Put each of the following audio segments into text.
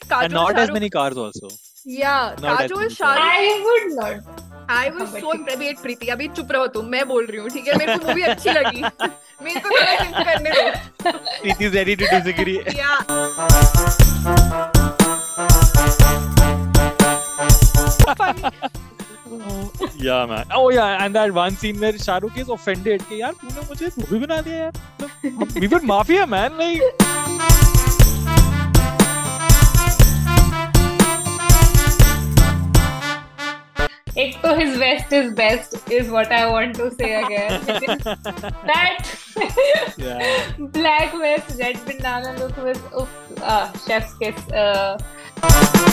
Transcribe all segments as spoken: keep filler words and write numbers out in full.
And Kajol, not as Shahrukh. many cars also. Yeah, Not as Kajol, many cars. Shahrukh. I would not. I was हाँ, so but impressed. Wait, प्रीति, अभी चुप रहो तुम, मैं बोल रही हूँ, ठीक है? मेरे को मूवी अच्छी लगी. मेरे को थोड़ा सिंक करने दो. Preeti is ready to disagree. Yeah. Funny. Yeah, man. Oh yeah, and that one scene where Shahrukh is offended कि यार तूने मुझे मूवी बना दिया यार. मतलब, We were mafia, man. Like. एक तो his best is best is what I want to say again. That Yeah. black vest, red banana look with oof, uh, chef's kiss. Uh,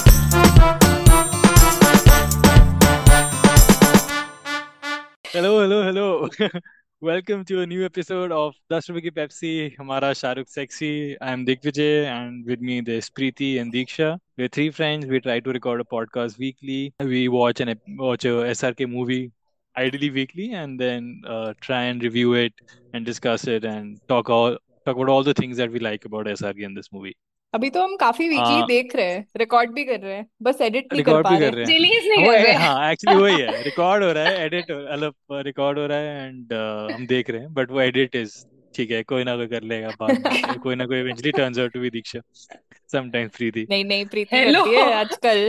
Hello, hello, hello. Welcome to a new episode of दस रुपए की Pepsi. हमारा Shahrukh sexy. I'm Digvijay, and with me there's Preeti and Diksha. We're three friends. We try to record a podcast weekly. We watch an ep- watch a S R K movie, ideally weekly, and then uh, try and review it and discuss it and talk all talk about all the things that we like about S R K in this movie. अभी तो हम काफी weekly हाँ, देख रहे हैं, record भी कर रहे हैं, बस एडिट नहीं कर रिकॉर्ड पा भी रहे. कर रहे हैं. release नहीं वो कर ए- रहे. हाँ एक्चुअली वही है, रिकॉर्ड हो रहा है, एडिट मतलब रिकॉर्ड हो रहा है एंड हम देख रहे हैं, बट वो एडिट इज ठीक है, कोई ना कोई कर लेगा बाद में, कोई ना कोई eventually turns out to be Diksha, sometimes Preeti. नहीं नहीं, प्रीति Hello. करती है आजकल.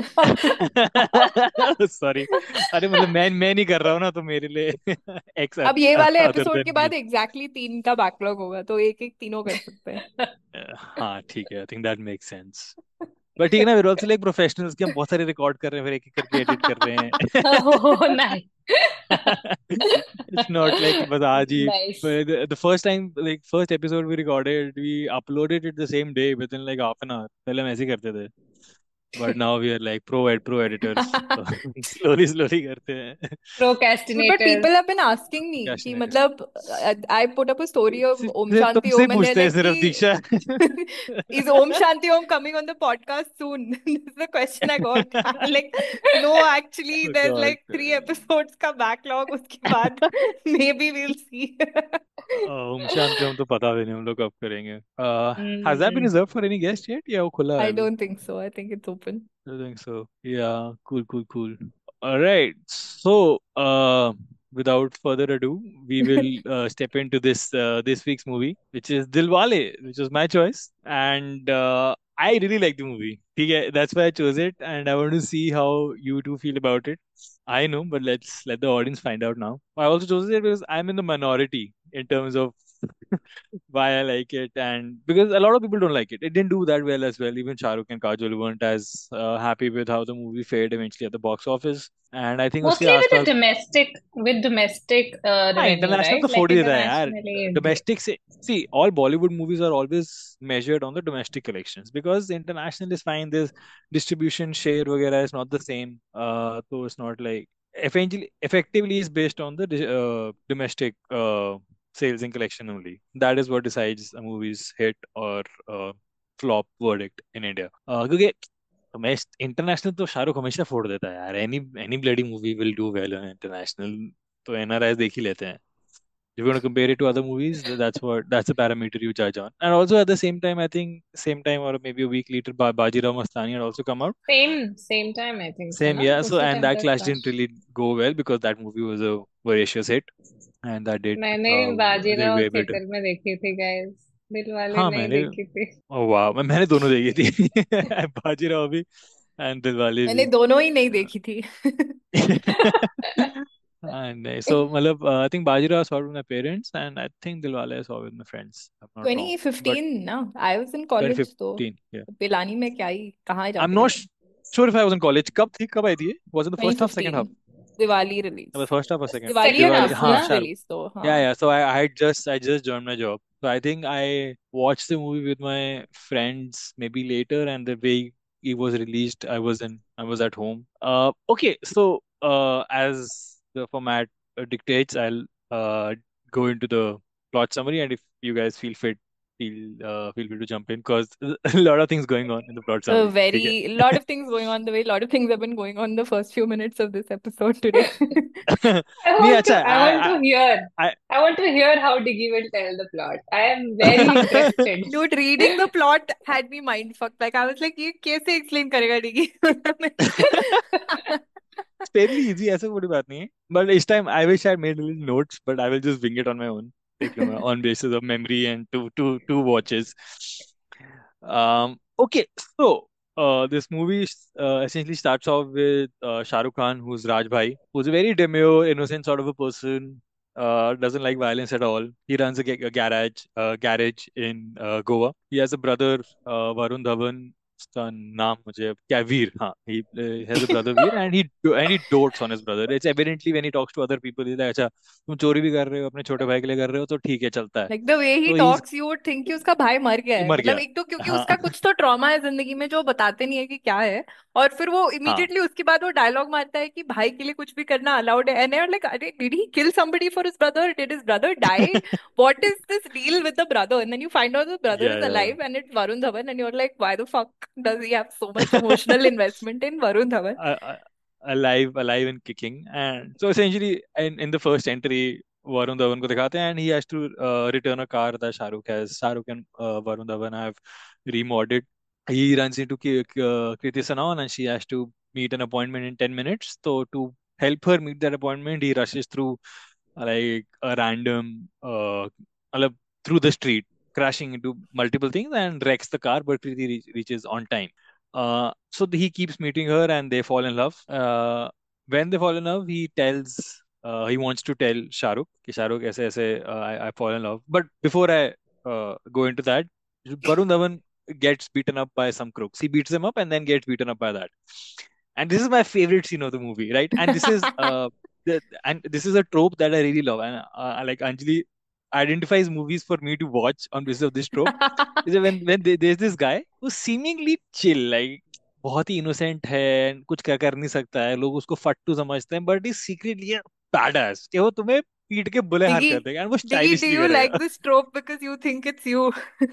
सॉरी, अरे मतलब मैं मैं नहीं कर रहा हूँ ना, तो मेरे लिए एक्स अब ये वाले अदर एपिसोड देन के मी. बाद एग्जैक्टली तीन का बैकलॉग होगा, तो एक एक तीनों कर सकते हैं. हाँ ठीक है, I think that makes sense. But ठीक है ना, we're also like professionals कि हम बहुत सारे रिकॉर्ड कर रहे हैं, फिर एक एक करके एडिट कर रहे हैं. Oh, nice. It's not like बस आज ही. Nice. But the, the first time, like first episode we recorded, we uploaded it the same day within like half an hour. पहले हम ऐसे ही करते थे. But now we are like pro ed pro editors. So slowly slowly करते हैं. But Procrastinators. people have been asking me कि Procrastinator. मतलब I put up a story of Om सिर्फ Shanti तुमसे Om and they're पूछते हैं like सिर्फ कि दीक्षा. is Om Shanti Om coming on the podcast soon? This is the question I got. I'm like, no, actually, Oh there's God. like three episodes का backlog. उसके बाद maybe we'll see. Om Shanti हम तो पता भी नहीं हम लोग कब करेंगे. Uh, has that been Hmm. reserved for any guest yet? या वो खुला है I अभी? don't think so. I think it's open. I think so. Yeah, cool, cool, cool. All right. So, uh, without further ado, we will uh, step into this uh, this week's movie, which is Dilwale, which was my choice, and uh, I really like the movie. Okay, that's why I chose it, and I want to see how you two feel about it. I know, but let's let the audience find out now. I also chose it because I'm in the minority in terms of why I like it, and because a lot of people don't like it. It didn't do that well as well. Even Shah Rukh and Kajol weren't as uh, happy with how the movie fared eventually at the box office. And I think उसके Mostly with the आसपास domestic, with domestic uh, हाँ revenue, international right? तो Like फोड़ ही देता है यार. internationally. Domestic से see, all Bollywood movies are always measured on the domestic collections because international is fine. This distribution share वगैरह is not the same. Uh, so it's not like eventually effectively is based on the di- uh, domestic uh, sales and collection only. That is what decides a movie's hit or uh, flop verdict in India. Uh, क्योंकि मैं international तो शाहरुख हमेशा फोड़ देता है यार. Any any bloody movie will do well on international, तो NRIs देख ही लेते हैं. If you want to compare it to other movies, th- that's what that's the parameter you judge on. And also at the same time, I think same time or maybe a week later, ba- Bajirao Mastani had also come out. Same, same time, I think so, Same, na? yeah. So उसी and time that पे clash clash. didn't really go well because that movie was a voracious hit, and that did मैंने uh, did Bajirao way better. Theatre में देखी थी guys. दिल वाले हाँ नहीं मैंने देखी थी. oh wow मैं मैंने दोनों देखी थी. बाजीराव भी and दिलवाले मैंने भी. दोनों ही नहीं देखी थी. And uh, so मतलब uh, I think Bajirao I saw it with my parents and I think Dilwale I saw with my friends. I'm not wrong. twenty But fifteen ना, I was in college तो twenty fifteen, yeah. Pilani में क्या ही कहाँ I'm जाके not देखा. sh- sure if I was in college. कब थी कब आई थी ये? Was it the first half, second half? twenty fifteen Diwali release. The first half or second? Diwali Second या Diwali, half, हाँ ना? क्रिसमस शाहरुख. रिलीज तो हाँ. Yeah, yeah. So I, I had just I just joined my job. So I think I watched the movie with my friends maybe later, and the way it was released, I was in I was at home. Uh, okay. So uh, as the format uh, dictates, I'll uh go into the plot summary, and if you guys feel fit, feel uh, feel free to jump in because a lot of things going on in the plot A summary. ठीक very है? lot of things going on the way. A lot of things have been going on the first few minutes of this episode today. I नहीं want to, अच्छा I want I to hear, I I want to hear how Diggy will tell the plot. I am very interested. Dude, reading the plot had me mind fucked. Like I was like, ये कैसे explain करेगा डिगी? it's fairly easy ऐसा कोई बात नहीं है but this time I wish I had made little notes but I will just wing it on my own देख लूंगा on basis of memory and two two two watches. Um, okay, so uh, this movie uh, essentially starts off with uh, Shah Rukh Khan, who's Raj Bhai, who's a very demure, innocent sort of a person. Uh, doesn't like violence at all. He runs a, ga- a garage, uh, garage in uh, Goa. He has a brother, uh, Varun Dhawan. उसका नाम मुझे क्या वीर हाँ he uh, has a brother Veer and he do- and he dotes on his brother. It's evidently when he talks to other people he's like अच्छा तुम चोरी भी कर रहे हो अपने छोटे भाई के लिए कर रहे हो तो ठीक है चलता है. Like the way he तो he's talks, you would think कि उसका भाई मर गया है. मर मतलब गया. एक तो क्योंकि हाँ उसका कुछ तो ट्रॉमा है जिंदगी में जो बताते नहीं है कि क्या है. और फिर वो हाँ इमीडिएटली उसके बाद वो डायलॉग मारता है कि भाई के लिए कुछ भी करना अलाउड है. एंड आई लाइक अरे did he kill somebody for his brother? Did his brother die? What is this deal with the brother? And then you find out the brother yeah is yeah. Alive and it's Varun Dhawan and you are like why the fuck does he have so much emotional investment in Varun Dhawan? uh, uh, alive, alive and kicking. And so essentially, in, in the first entry, Varun Dhawan को दिखाते हैं and he has to uh, return a car that Shah Rukh has. Shah Rukh and uh, Varun Dhawan have remodded. He runs into Ki- Ki- uh, Kriti Sanon and she has to meet an appointment in ten minutes. So to help her meet that appointment, he rushes through uh, like a random, uh, मतलब, through the street, crashing into multiple things and wrecks the car, but Kriti re- reaches on time. Uh, so he keeps meeting her and they fall in love. Uh, when they fall in love, he tells, uh, he wants to tell Shahrukh, कि Shahrukh ऐसे ऐसे uh, I, I fall in love. But before I uh, go into that, Varun Dhawan gets beaten up by some crooks. He beats them up and then gets beaten up by that. And this is my favorite scene of the movie, right? And this is uh, the, and this is a trope that I really love. And uh, like Anjali identifies movies for me to watch on basis of this trope is that when when there- there's this guy who seemingly chill like बहुत ही innocent है and कुछ कर कर नहीं सकता है लोग उसको फट्टू समझते हैं बट इज सीक्रेटली बैडएस कि वो तुम्हें पीट के बुले हार कर Diggy, देगा एंड वो Diggy, do stylishly you like करेगा. this trope because you think it's you?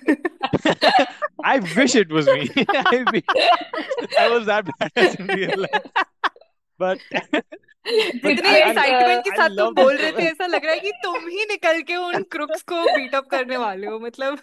I wish it was me. I wish I was that badass in real life. But but जितनी I I Like, uh, excitement के I साथ तुम love बोल this रहे trope. थे ऐसा लग रहा है कि तुम ही निकल के उन क्रुक्स को बीट अप करने वाले हो मतलब.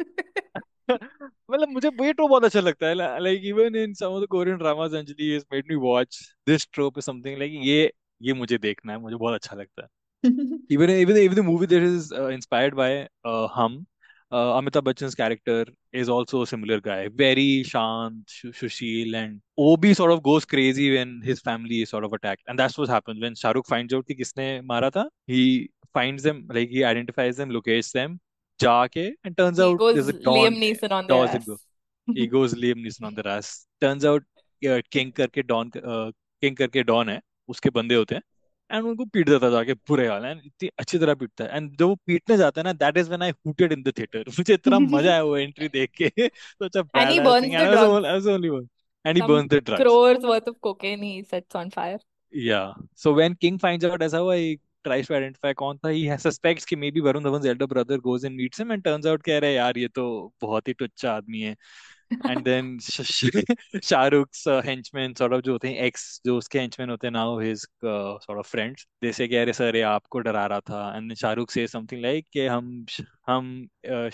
मतलब मुझे ये ट्रोप बहुत अच्छा लगता है like even in some of the Korean dramas Anjali has made me watch this trope is something like ये ये मुझे देखना है मुझे बहुत अच्छा लगता है. even even even the movie that is uh, inspired by uh, Hum, uh, Amitabh Bachchan's character is also a similar guy, very shant, Shu- Shushil, and Obi sort of goes crazy when his family is sort of attacked, and that's what happens when Shah Rukh finds out कि किसने मारा था. He finds them, like he identifies them, locates them, जाके, and turns He out goes there's a Liam Don. Neeson on their Dawes in ass. go. He goes Liam Neeson on the ass. Turns out uh, King करके Don uh, King करके Don है, उसके बंदे होते हैं and उनको पीट देता जाके बुरे हाल एंड इतनी अच्छी तरह पीटता है एंड जब वो पीटने जाता है ना that is when I hooted in the theatre. मुझे इतना मजा आया वो एंट्री देख के. such a And he badass thing burns and the I was the drugs. only, I was the only one and he Some burns the drugs. crores worth of cocaine he sets on fire. Yeah, so when King finds out ऐसा हुआ he tries to identify कौन था. He has suspects कि maybe Varun Dhawan's elder brother goes and meets him and turns out कह रहे यार ये तो बहुत ही टुच्चा आदमी है. And then Shahrukh's uh, henchmen sort of जो होते हैं ex जो उसके henchmen होते हैं now his uh, sort of friends they say कि अरे सर ये आपको डरा रहा था and then Shahrukh says something like कि हम हम uh,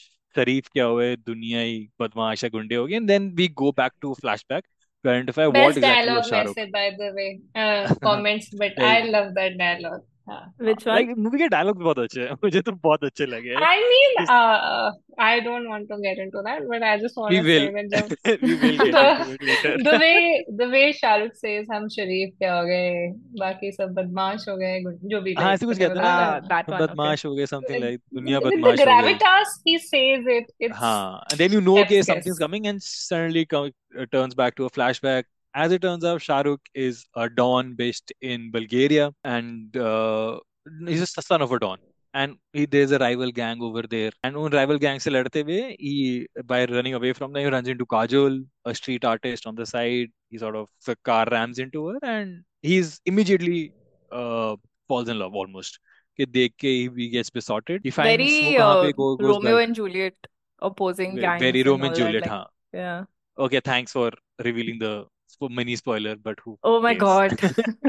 शरीफ क्या हुए दुनिया ही बदमाश है गुंडे हो गए and then we go back to flashback to identify what best exactly was dialogue Shahrukh. वैसे by the way. Uh, comments, but I like love that dialogue. हाँ. Which like one? मूवी के डायलॉग बहुत अच्छे हैं मुझे तो बहुत अच्छे लगे. I mean, इस uh, I don't want to get into that, but I just want we to will say when जब we will get the into it later. the way the way Shahrukh says हम शरीफ क्या हो गए बाकी सब बदमाश हो गए जो भी हाँ like ऐसे कुछ whatever कहते हैं the Ah, ना that one. Okay. बदमाश हो गए समथिंग लाइक दुनिया with the बदमाश हो गई. gravitas he says it, it's हाँ, and then you know chef's okay something's kiss. coming and suddenly come, uh, turns back to a flashback. As it turns out, Shahrukh is a Don based in Bulgaria and uh, he's just the son of a Don. And he, there's a rival gang over there. And उन rival gang से लड़ते हुए, he, by running away from them, he runs into Kajol, a street artist on the side. He sort of, the car rams into her and he's immediately uh, falls in love almost. कि देख के he gets besotted. He finds वो Very कहाँ uh, पे go, goes Romeo back. and Juliet. opposing Ve- Very gangs and Romeo and all that. Juliet, Like, huh? yeah. Okay, thanks for revealing the spo- mini spoiler, but who Oh my cares? God.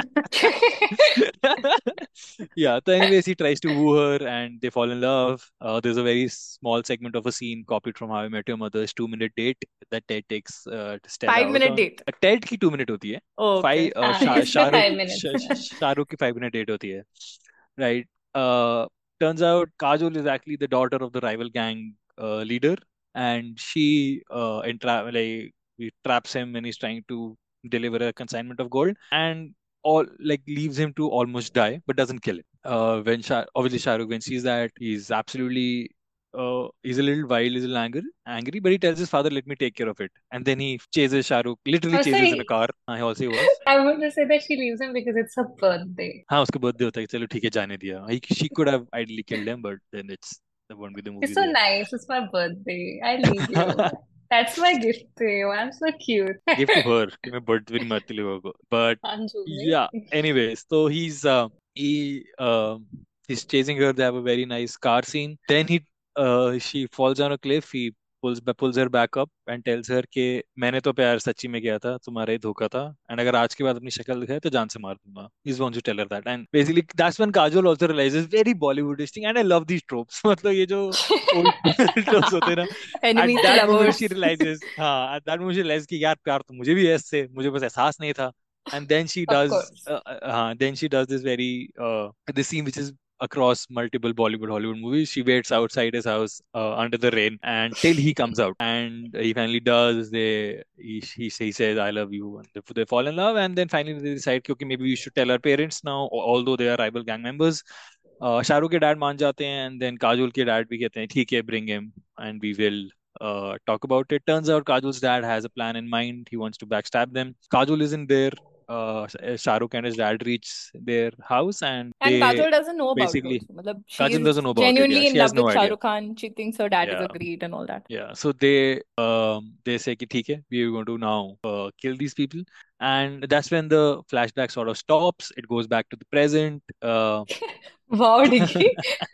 Yeah, so anyways, he tries to woo her and they fall in love. Uh, there's a very small segment of a scene copied from How I Met Your Mother's two minute date that Ted takes uh, Stella Five out minute on. date. Uh, Ted की two minute होती है. Oh, Five okay. uh, हाँ, Shah, इसमें Shahrukh five minutes Shah, है. Shahrukh की five minute date होती है. Right. Uh, turns out Kajol is actually the daughter of the rival gang uh, leader, and she uh, entra- like he traps him when he's trying to deliver a consignment of gold, and all like leaves him to almost die, but doesn't kill him. Uh, when Shah- obviously Shah Rukh when sees that, he's absolutely uh, he's a little wild, he's a little angry, angry, but he tells his father, "Let me take care of it." And then he chases Shah Rukh, literally Oh, chases in a sorry. car. I also he was. I want to say that she leaves him because it's her birthday. हाँ उसका birthday होता है कि चलो ठीक है जाने दिया. He, she could have ideally killed him, but then it's that won't be the You're movie so there. nice. It's my birthday. I leave you. That's my gift to you. I'm so cute. Give to her कि मैं birthday नहीं मनाती लोगों को. But Anjuli. yeah, anyways, so he's uh, he um he's chasing her. They have a very nice car scene. Then he uh, she falls down a cliff. He pulls pulls her back up and tells her कि मैंने तो प्यार सच्ची में किया था, तुम्हारा ही धोखा था, and अगर आज के बाद अपनी शक्ल दिखाए तो जान से मार दूंगा. He's wants to tell her that, and basically that's when Kajol also realizes very Bollywoodish thing, and I love these tropes. मतलब ये जो old tropes होते हैं ना, Enemies at to that moment lovers. she realizes, हाँ, at that moment she realizes कि यार प्यार तो मुझे भी है इससे, मुझे बस एहसास नहीं था. And then she Of does, course. uh, uh, uh, then she does this very, uh, this scene which is across multiple Bollywood, Hollywood movies. She waits outside his house uh, under the rain and till he comes out, and he finally does. They he, he, he says, "I love you," and they, they fall in love, and then finally they decide, कि, okay, maybe we should tell our parents now, al- although they are rival gang members. Uh, Shahrukh के dad मान जाते हैं, and then Kajol के dad भी कहते हैं ठीक है, bring him and we will uh, talk about it. Turns out Kajol's dad has a plan in mind. He wants to backstab them. Kajol isn't there. Uh, Shah Rukh and his dad reach their house and And they Kajol doesn't know about it basically also. Matlab, she Kajol is doesn't know about it. Yeah, genuinely in she has love no with Shah idea. Rukh Khan. She thinks her dad is Yeah, a great and all that. yeah. So they um they say कि ठीक है, we are going to now uh, kill these people, and that's when the flashback sort of stops. It goes back to the present. Uh, Wow, Dicky.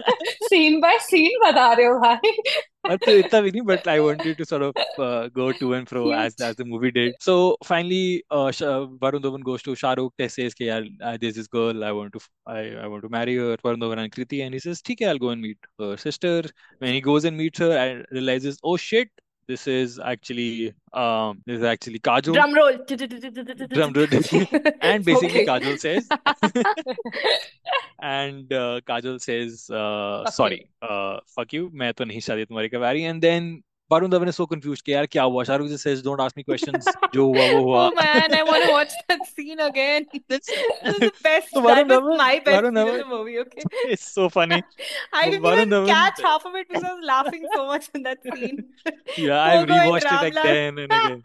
Scene by scene बता रहे हो भाई. But तो इतना भी नहीं, but I wanted to sort of uh, go to and fro as Cute. as the movie did. So finally, uh, Sh- uh, Varun Dhawan goes to Shah Rukh, says कि यार uh, there's this girl I want to f- I I want to marry her, Varun Dhawan and Kriti, and he says ठीक है, I'll go and meet her sister. When he goes and meets her and realizes, oh shit, this is actually um this is actually Kajol. Drum roll. Drum roll. And basically Okay. Kajol says and uh, Kajol says, uh, Fuck you. sorry, uh, fuck you, मैं तो नहीं शादी तुम्हारी करवा रही. And then Varun Dhawan is so confused कि यार क्या हुआ. Shahrukh just says, don't ask me questions. जो हुआ वो हुआ. Oh man, I want to watch that scene again. That's This is the best. so That Varun was Dhawan, my best Varun scene in Dhawan, the movie. Okay. it's so funny. I didn't Varun even Dhawan, catch half of it because I was laughing so much in that scene. yeah, I've Pogo and rewatched it Ramlal. again and again.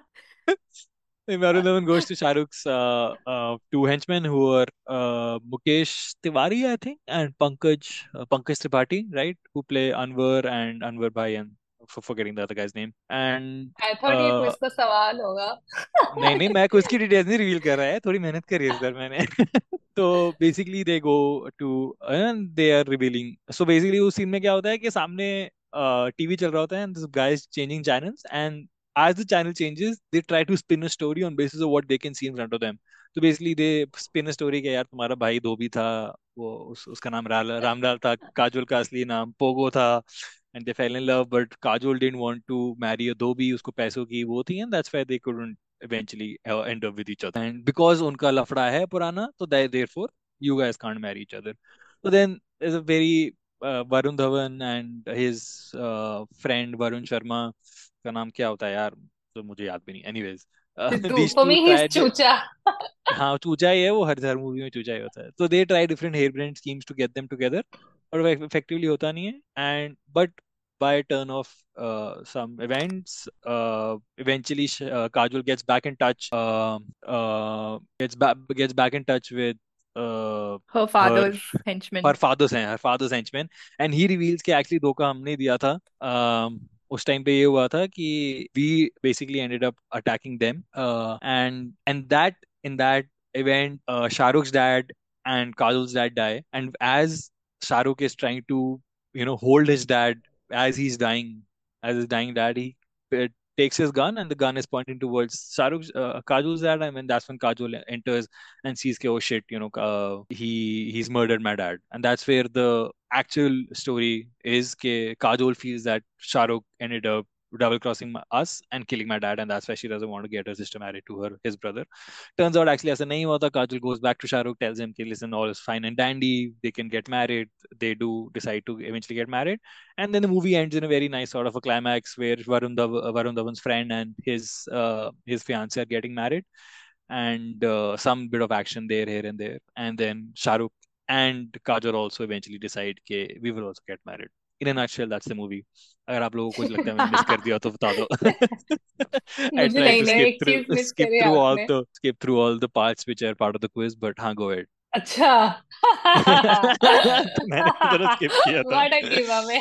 Varun Dhawan goes to Shah Rukh's uh, uh, two henchmen who are uh, Mukesh Tiwari, I think, and Pankaj uh, Pankaj Tripathi, right? Who play Anwar and Anwar Bhai, and for forgetting the other guy's name. And I thought ये uh, quiz का सवाल होगा. नहीं नहीं मैं कुछ की details नहीं रिवील कर रहा है, थोड़ी मेहनत करी है इस बार मैंने. तो basically they go to and they are revealing. So basically उस सीन में क्या होता है कि सामने टीवी चल रहा होता है, and this guy is changing channels, and as the channel changes they try to spin a story on basis of what they can see in front of them. तो basically they spin a story कि यार तुम्हारा भाई धोबी था, वो उस, उसका नाम राल, रामलाल था, काजोल का असली नाम पोगो था, and they fell in love but Kajol didn't want to marry a dhobi, उसको पैसों की वो थी, and that's why they couldn't eventually uh, end up with each other, and because उनका लफड़ा है पुराना तो they, therefore you guys can't marry each other. So then there's a very uh, Varun Dhawan and his uh, friend Varun Sharma, का नाम क्या होता है यार, तो मुझे याद भी नहीं. Anyways, uh, Sidhu. these For two me, he's tried. चूचा. हाँ चूचा ही है वो, हर हर मूवी में चूचा ही होता है. So they try different harebrained schemes to get them together, but वो effectively होता नहीं है. And but by a turn of uh, some events, uh, eventually sh- uh, Kajol gets back in touch. Um uh, gets back gets back in touch with uh, Her her father's her henchman. father's हैं her father's henchman, and he reveals कि actually धोखा हमने दिया था. Um, उस time पे ये हुआ था कि we basically ended up attacking them, uh, and and that in that event uh, Shah Rukh's dad and Kajol's dad die, and as Shah Rukh is trying to you know hold his dad as he's dying, as his dying dad, he uh, takes his gun and the gun is pointing towards Shahrukh, uh, Kajol's dad. I mean, that's when Kajol enters and sees, "Okay, oh shit, you know, uh, he he's murdered my dad," and that's where the actual story is. Ke Kajol feels that Shahrukh ended up double crossing us and killing my dad, and that's why she doesn't want to get her sister married to her his brother. Turns out actually ऐसा नहीं होता. Kajol goes back to Shahrukh, tells him, "Okay, listen, all is fine and dandy. They can get married." They do decide to eventually get married, and then the movie ends in a very nice sort of a climax where Varun Dhaw Varun Dhawan's friend and his uh, his fiance are getting married, and uh, some bit of action there, here and there, and then Shahrukh and Kajol also eventually decide that we will also get married. In a nutshell, that's the movie. अगर आप लोगों को कुछ लगता है मैंने miss कर दिया तो बता दो. I मुझे tried नहीं to नहीं skip एक through चीज मिस skip करी through all आपने. the skip through all the parts which are part of the quiz, but हाँ, go ahead. अच्छा. तो मैंने जरा skip किया था. What a giveaway.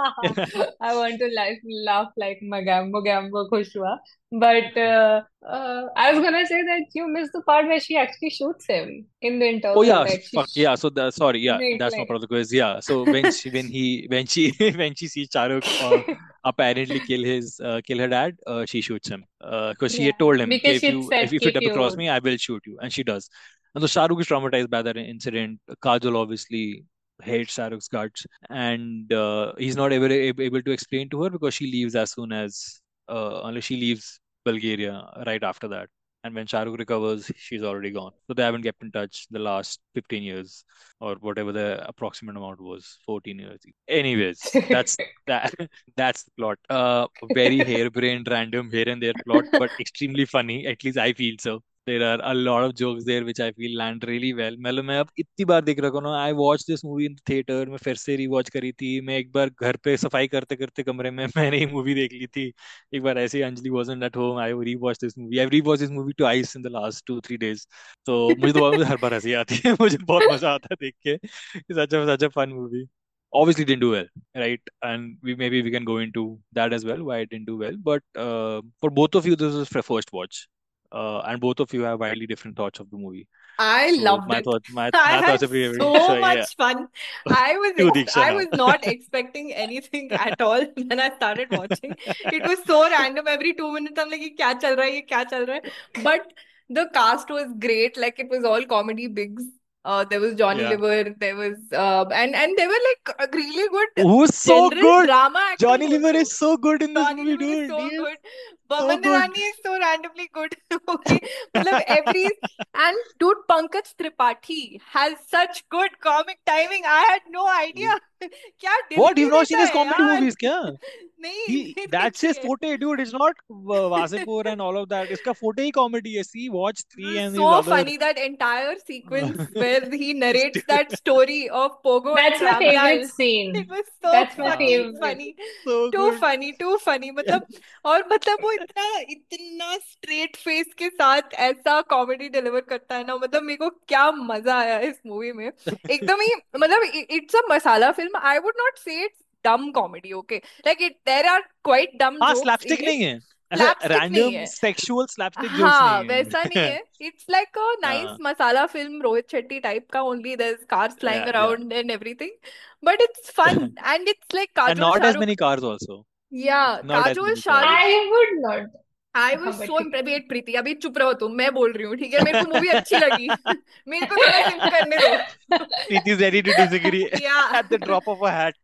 I want to laugh, laugh like Magambo Gambo खुश हुआ. But uh, uh, I was gonna say that you missed the part where she actually shoots him in the Oh interval. yeah, Like she, fuck sh- yeah. So the sorry, yeah, नहीं, that's not like, part of the quiz. Yeah. So when she when he when she when she sees Shahrukh uh, apparently kill his uh, kill her dad, uh, she shoots him. Uh, because she yeah, had told him, "Okay, because if she you said if, if you if double cross you, me, I will shoot you," and she does. And so Shahrukh is traumatized by that incident. Kajol obviously hates Shahrukh's guts, and uh, he's not able, able able to explain to her because she leaves as soon as uh, unless she leaves Bulgaria right after that. And when Shahrukh recovers, she's already gone. So they haven't kept in touch the last fifteen years or whatever the approximate amount was, fourteen years. Anyways, that's that that's the plot. Uh very harebrained, random here and there plot, but extremely funny. At least I feel so. There are a lot of jokes there which I feel land really well. मतलब मैं अब इतनी बार देख रखा हूँ ना. I watched this movie in the theater. मैं फिर से rewatch करी थी. मैं एक बार घर पे सफाई करते करते कमरे में मैंने ये मूवी देख ली थी. एक बार ऐसे ही Anjali wasn't at home. I rewatched this movie. I've rewatched this movie twice in the last two three days. तो मुझे तो मुझे हर बार हंसी आती है. मुझे बहुत मजा आता है देख के. It's such a such a fun movie. Obviously didn't do well, right? And we maybe we can go into that as well, why it didn't do well. But uh, for both of you, this was the first watch, uh, and both of you have widely different thoughts of the movie. I So loved my it. thought, my I my had thoughts are pretty. so So yeah, much fun. I was you ex- I Diksha. was not expecting anything at all when I started watching. It was so random. Every two minutes, I'm like, "ये क्या चल रहा है? ये क्या चल रहा है?" But the cast was great. Like it was all comedy bigs. Uh, there was Johnny Yeah. Liver. There was uh, and and they were like uh, really good Who's so general good? drama actors Johnny Liver also. is so good in this Johnny movie, Liver is dude. so He is good. so Baman good. Irani is so randomly good. Okay, मतलब every and dude Pankaj Tripathi has such good comic timing. I had no idea. क्या What? delivery You've not seen देता his है comedy यार? movies, क्या? नहीं He नहीं that's देखी his है. forte, dude. It's not uh, Wasipur and all of that. Iska forte he comedy है. See, watch It three was and his so other. funny that entire sequence Uh, where he narrates that story of Pogo and that's my favorite Ramlal. It scene. was so That's my fucking uh, favorite. funny. so Too good. funny, too funny. मतलब और मतलब वो इतना इतना straight face के साथ ऐसा comedy deliver करता है ना. मतलब मेरे को क्या मजा आया इस मूवी में. एकदम ही मतलब it's a masala film. I would not say it's dumb comedy, okay? Like it, there are quite dumb हाँ, jokes in slapstick it. नहीं है. ऐसा Slapstick नहीं random है. sexual slapstick jokes हाँ नहीं वैसा नहीं है. है. It's like a nice हाँ, masala film, Rohit Shetty type का. Only there's cars flying yeah, yeah. around and everything, but it's fun and it's like And Kajol not as many Shahrukh. cars also. Yeah, Not as Kajol many cars. Shahrukh. I would not. I हाँ was but so ठीक है. impressed. Wait प्रीति, अभी चुप रहो तुम. मैं बोल रही हूँ, ठीक है? मेरे को मूवी अच्छी लगी. मेरे को थोड़ा सिंप करने दो. Preeti is ready to disagree Yeah. at the drop of a hat.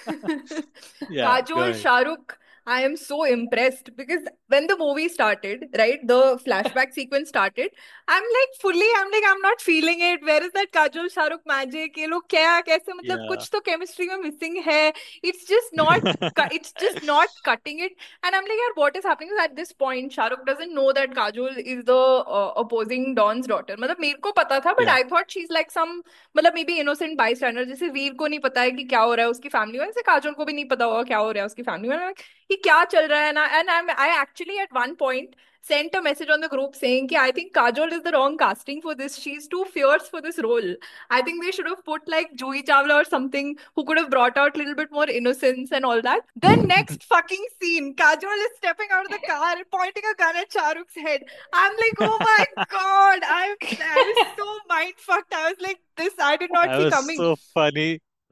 Yeah, go Kajol, ahead. Shahrukh, I am so impressed because when the movie started, right, the flashback sequence started, I'm like fully, I'm like, I'm not feeling it. Where is that Kajol Shahrukh magic? ये लोग क्या कैसे मतलब Yeah. कुछ तो chemistry में missing है. It's just not, cu- it's just not cutting it. And I'm like, यार, what is happening? Is at this point, Shahrukh doesn't know that Kajol is the uh, opposing Don's daughter. मतलब मेरे को पता था, but Yeah. I thought she's like some मतलब may be innocent bystander. जैसे वीर को नहीं पता है कि क्या हो रहा है उसकी फैमिली में, जैसे काजोल को भी नहीं पता होगा क्या हो रहा है उसकी फैमिली में कि क्या चल रहा है ना. And I I actually at one point sent a message on the group saying कि I think Kajol is the wrong casting for this. She's too fierce for this role. I think they should have put like Juhi Chawla or something who could have brought out a little bit more innocence and all that. Then next fucking scene, Kajol is stepping out of the car and pointing a gun at Shahrukh's head. I'm like, oh my god, I'm I was so mind fucked. I was like, this I did not That see was coming. so funny.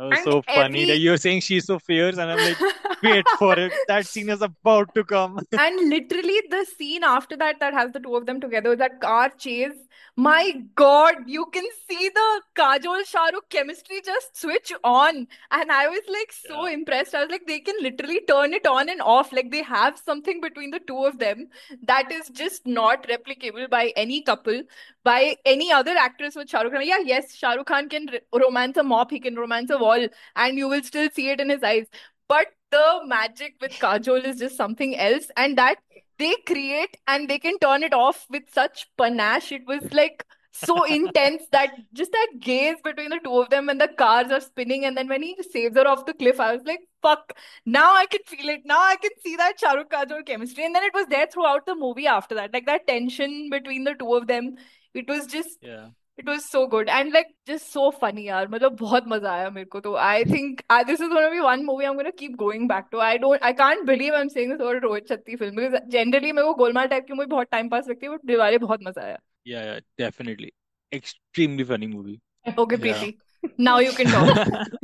That was And so funny. That every you're saying she's so fierce, and I'm like, wait for it. That scene is about to come. And literally the scene after that that has the two of them together, that car chase. My God, you can see the Kajol Shahrukh chemistry just switch on. And I was like so Yeah. impressed. I was like, they can literally turn it on and off. Like they have something between the two of them that is just not replicable by any couple, by any other actress with Shahrukh Khan. Yeah, yes, Shahrukh Khan can r- romance a mop, he can romance a wall, and you will still see it in his eyes. But the magic with Kajol is just something else, and that they create and they can turn it off with such panache. It was like so intense, that just that gaze between the two of them when the cars are spinning, and then when he saves her off the cliff, I was like, fuck, now I can feel it. Now I can see that Shahrukh Kajol chemistry. And then it was there throughout the movie after that, like that tension between the two of them. It was just Yeah. it was so good and like just so funny यार मतलब बहुत मजा आया मेरे को तो I think I, this is going to be one movie I'm going to keep going back to. I don't I can't believe I'm saying this about Rohit Shetty film because generally मेरे को Golmaal type की movie बहुत time pass लगती है, but Dilwale बहुत मजा आया. Yeah, yeah, definitely. Extremely funny movie. Okay, Yeah. Preeti, now you can talk.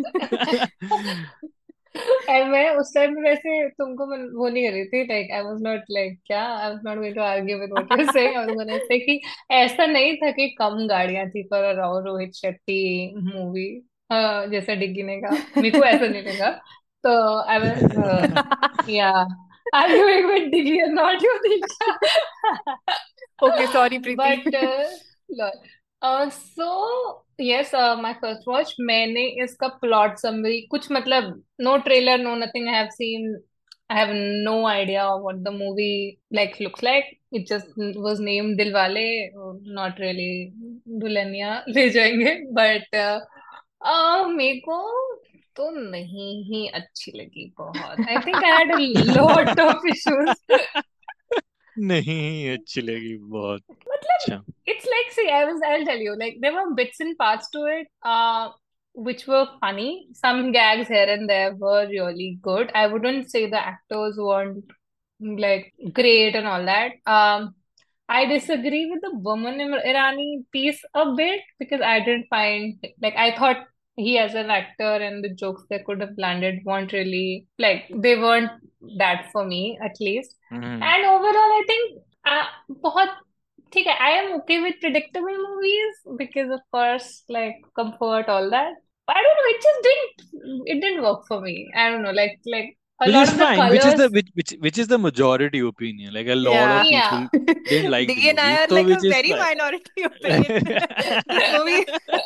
And मैं उस टाइम पे वैसे तुमको मन- वो नहीं कर रही थी, like I was not like क्या I was not going to argue with what you are saying. I was gonna say कि ऐसा नहीं था कि कम गाड़ियां थी फॉर राव रोहित शेट्टी मूवी, जैसा डिग्गी ने कहा. मेरे को ऐसा नहीं लगा. तो आई वाज या arguing with Diggy and not you, Diksha. Okay, sorry Preeti. But uh, lol. Uh, so yes, uh, my first watch, मैंने इसका plot summary कुछ मतलब no trailer, no nothing I have seen. I have no idea what the movie like looks like. It just was named Dilwale, not really Dulhania ले जाएंगे. But uh, uh, मेरे को तो नहीं ही अच्छी लगी बहुत. I think I had a lot of issues. नहीं अच्छी लगी बहुत. मतलब अच्छा. it's like, see, I was I'll tell you, like there were bits and parts to it uh which were funny. Some gags here and there were really good. I wouldn't say the actors weren't like great and all that. um I disagree with the Boman Irani piece a bit because I didn't find, like, I thought he as an actor and the jokes that could have landed weren't really, like, they weren't that for me at least. Mhm. And overall, I think uh, बहुत ठीक है. I am okay with predictable movies because of course like comfort, all that. But I don't know, it just didn't it didn't work for me. I don't know, like like a Which lot is of the fine. Which is the colors. which which which is the majority opinion. Like a lot Yeah. of Yeah. people didn't like the Diggy and I movie, are so like a which is very fine. minority opinion. This movie,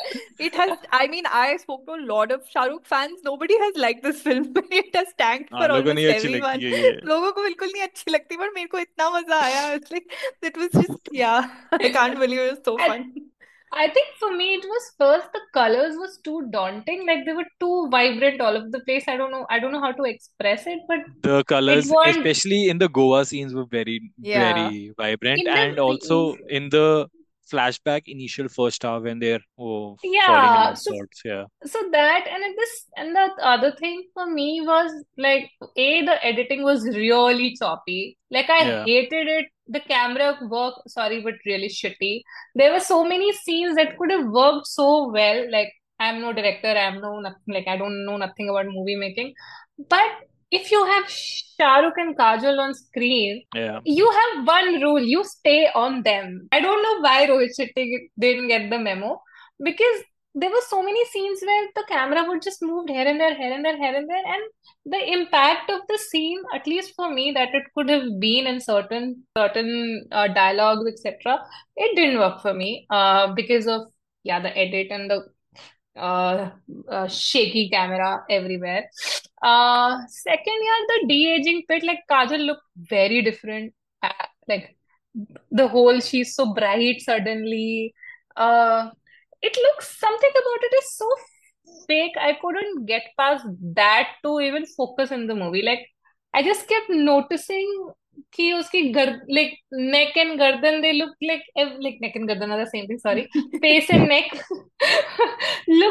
it has, I mean, I spoke to a lot of Shahrukh fans. Nobody has liked this film. It has tanked हाँ, for लोगों almost नहीं अच्छी लगती everyone. है ये. लोगों को बिल्कुल नहीं अच्छी लगती, पर मेरे को इतना मजा आया. It's like, it was just, yeah, I can't believe it was so I fun. I think for me it was first the colors was too daunting. Like they were too vibrant all over the place. I don't know. I don't know how to express it, but The it colors, weren't especially in the Goa scenes, were very, Yeah. very vibrant, in and also the in the flashback initial first half when they're oh, falling in yeah. love So sorts. Yeah. so that and it- this and the other thing for me was like a the editing was really choppy. Like I Yeah. hated it. The camera work, sorry, but really shitty. There were so many scenes that could have worked so well. Like I'm no director, I'm no nothing, like I don't know nothing about movie making. But if you have Shah Rukh and Kajol on screen, Yeah. you have one rule, you stay on them. I don't know why Rohit Shetty didn't get the memo because there were so many scenes where the camera would just move here and there, here and there, here and there, and the impact of the scene, at least for me, that it could have been in certain certain uh, dialogues, et cetera. It didn't work for me uh, because of yeah the edit and the uh, uh, shaky camera everywhere. Uh, second, yeah, the de-aging bit, like Kajal looked very different. Uh, like the whole she's so bright suddenly. Uh, it looks something about it is so fake. I couldn't get past that to even focus in the movie. Like I just kept noticing कि उसकी गर like neck and gardan they look like ev- like neck and gardan are the same thing, sorry. Face and neck looked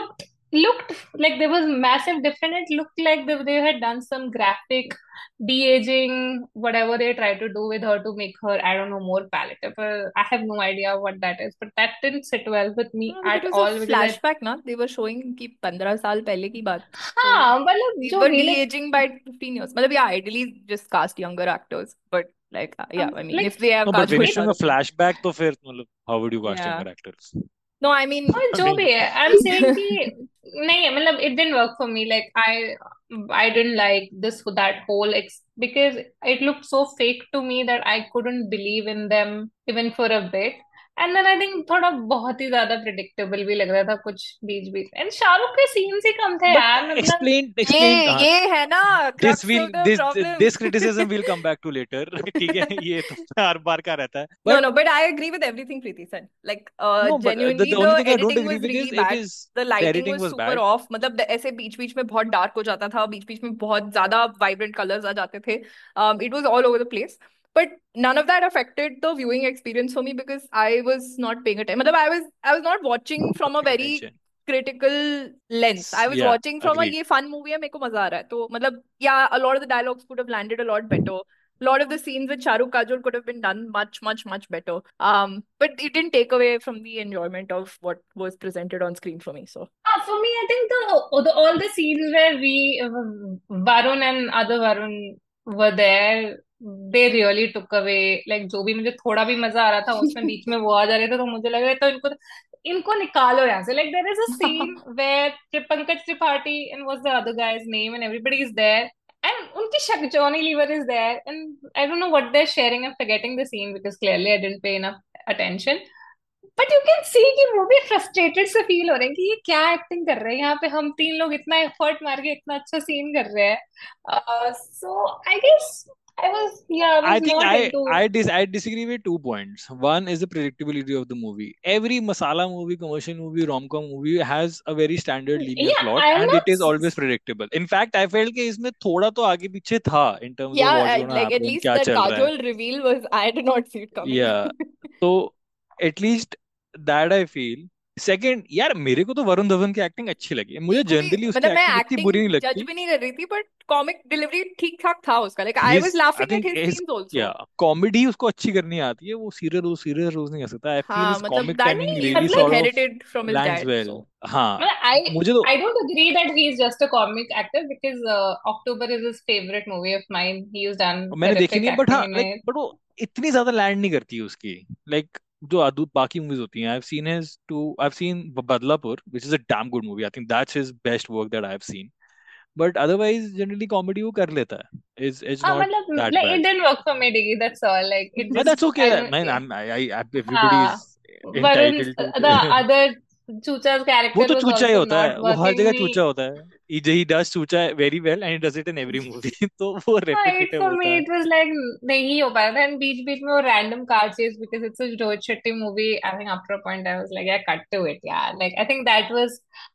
looked like there was massive difference. It looked like they, they had done some graphic de-aging, whatever they tried to do with her to make her, I don't know, more palatable. I have no idea what that is, but that didn't sit well with me No, because at it was a all because I, flashback ना, they were showing कि पंद्रह साल पहले की बात, तो हाँ मतलब they जो were भी like de-aging by fifteen years. मतलब yeah, ideally just cast younger actors, but like uh, yeah, um, I mean like if they have No, but when Kajol you're like showing a Sharuk, flashback, तो फिर मतलब how would you cast yeah. younger actors? No, I mean और I जो mean, भी है I am saying कि नहीं मतलब it didn't work for me like I I didn't like this that whole ex because it looked so fake to me that I couldn't believe in them even for a bit and then I think थोड़ा बहुत ही ज्यादा predictable भी लग रहा था कुछ बीच बीच and Shahrukh के scenes ही कम थे but यार मतलब explain, explain. ये हाँ, ये है ना this crux will of the this problem. this criticism will come back to later. ठीक है, ये तो हर बार का रहता है. No, But no, but I agree with everything Preeti said. Like, uh, no, but uh, the, genuinely, the only the thing I don't editing agree was with is really it bad. is The the lighting editing was was super bad. off. मतलब द- ऐसे बीच बीच में बहुत dark हो जाता था, बीच बीच में बहुत ज्यादा vibrant colors आ जाते थे. Um, it was all over the place. But none of that affected the viewing experience for me because I was not paying attention. मतलब I was I was not watching from a Paying very attention. critical lens. S- I was Yeah, watching from a agreed. ये fun movie है, मेरे को मजा आ रहा है. तो मतलब yeah, a lot of the dialogues could have landed a lot better. A lot of the scenes with Shah Rukh Kajol could have been done much, much, much better. Um, but it didn't take away from the enjoyment of what was presented on screen for me. So uh, for me I think the, the all the scenes where we uh, Varun and other Varun were there they really took away like जो भी मुझे थोड़ा भी मजा आ रहा था उसमें बीच में वो आ जा रहे थे तो मुझे लग रहा था इनको इनको निकालो यहाँ से like there is a scene where Tri- Pankaj Tripathi and what's the other guy's name and everybody is there and unki shak Johnny Lever is there and I don't know what they're sharing. I'm forgetting the scene because clearly I didn't pay enough attention. But you can see कि वो भी frustrated से feel हो रहे हैं कि ये क्या एक्टिंग कर रहे हैं यहाँ पे हम तीन लोग इतना एफर्ट मार के इतना अच्छा सीन कर रहे हैं सो आई गेस आई वाज या I I was think not I into I dis I disagree with two points. One is the predictability of the movie. Every masala movie, commercial movie, rom-com movie has a very standard linear या plot, I am and it नॉट is always predictable. In fact, I felt कि इसमें थोड़ा तो आगे पीछे था in terms of yeah, what's I, gonna like at happen, least क्या that चल रहा है. Kajol reveal was I did not see it coming. Yeah. So at least that I feel. Second, यार मेरे को तो वरुण धवन की एक्टिंग अच्छी लगी. मेरे मुझे को भी जनरली उसकी मतलब मैं एक्टिंग इतनी एक्टिंग बुरी नहीं जज लगती. भी नहीं कर रही थी बट कॉमिक डिलीवरी ठीक ठाक था उसका like I was His, I laughing at think his his, scenes yeah, also. Comedy उसको अच्छी करनी आती है. वो सीरियस रोज सीरियस रोज नहीं कर सकता. आई फील हाँ हिज मतलब कॉमिक दैट टाइमिंग नहीं रियली he मतलब sort of inherited from his lands dad well. so हाँ, मतलब I मुझे तो I don't agree that he's just a comic actor because uh, October is his favorite movie of mine. He's done मैंने देखी terrific नहीं है, but acting हाँ in like it. बट वो इतनी ज्यादा लैंड नहीं करती है उसकी. लाइक जो अदू बाकी मूवीज होती हैं. I have seen his two I have seen Badlapur which is a damn good movie. I think that's his best work that I have seen. But otherwise generally comedy वो कर लेता है. इज इज हाँ not मतलब that like it bad. didn't work for me, Diggy. That's all. Like it But just that's okay. I don't. Man, I'm, I, I, everybody हाँ, is Varun's entitled to. the other Chucha's वो character तो was चूचा he also होता not है. वो हर working जगह me. चूचा होता है. he he does Choocha very well and he does it in every movie. तो वो Right, repetitive for होता me है. it was like नहीं हो पाया था and बीच बीच में वो random car chase because it's a Rohit Shetty movie. I think after a point I was like, yeah, cut to it, yeah. Like I think that was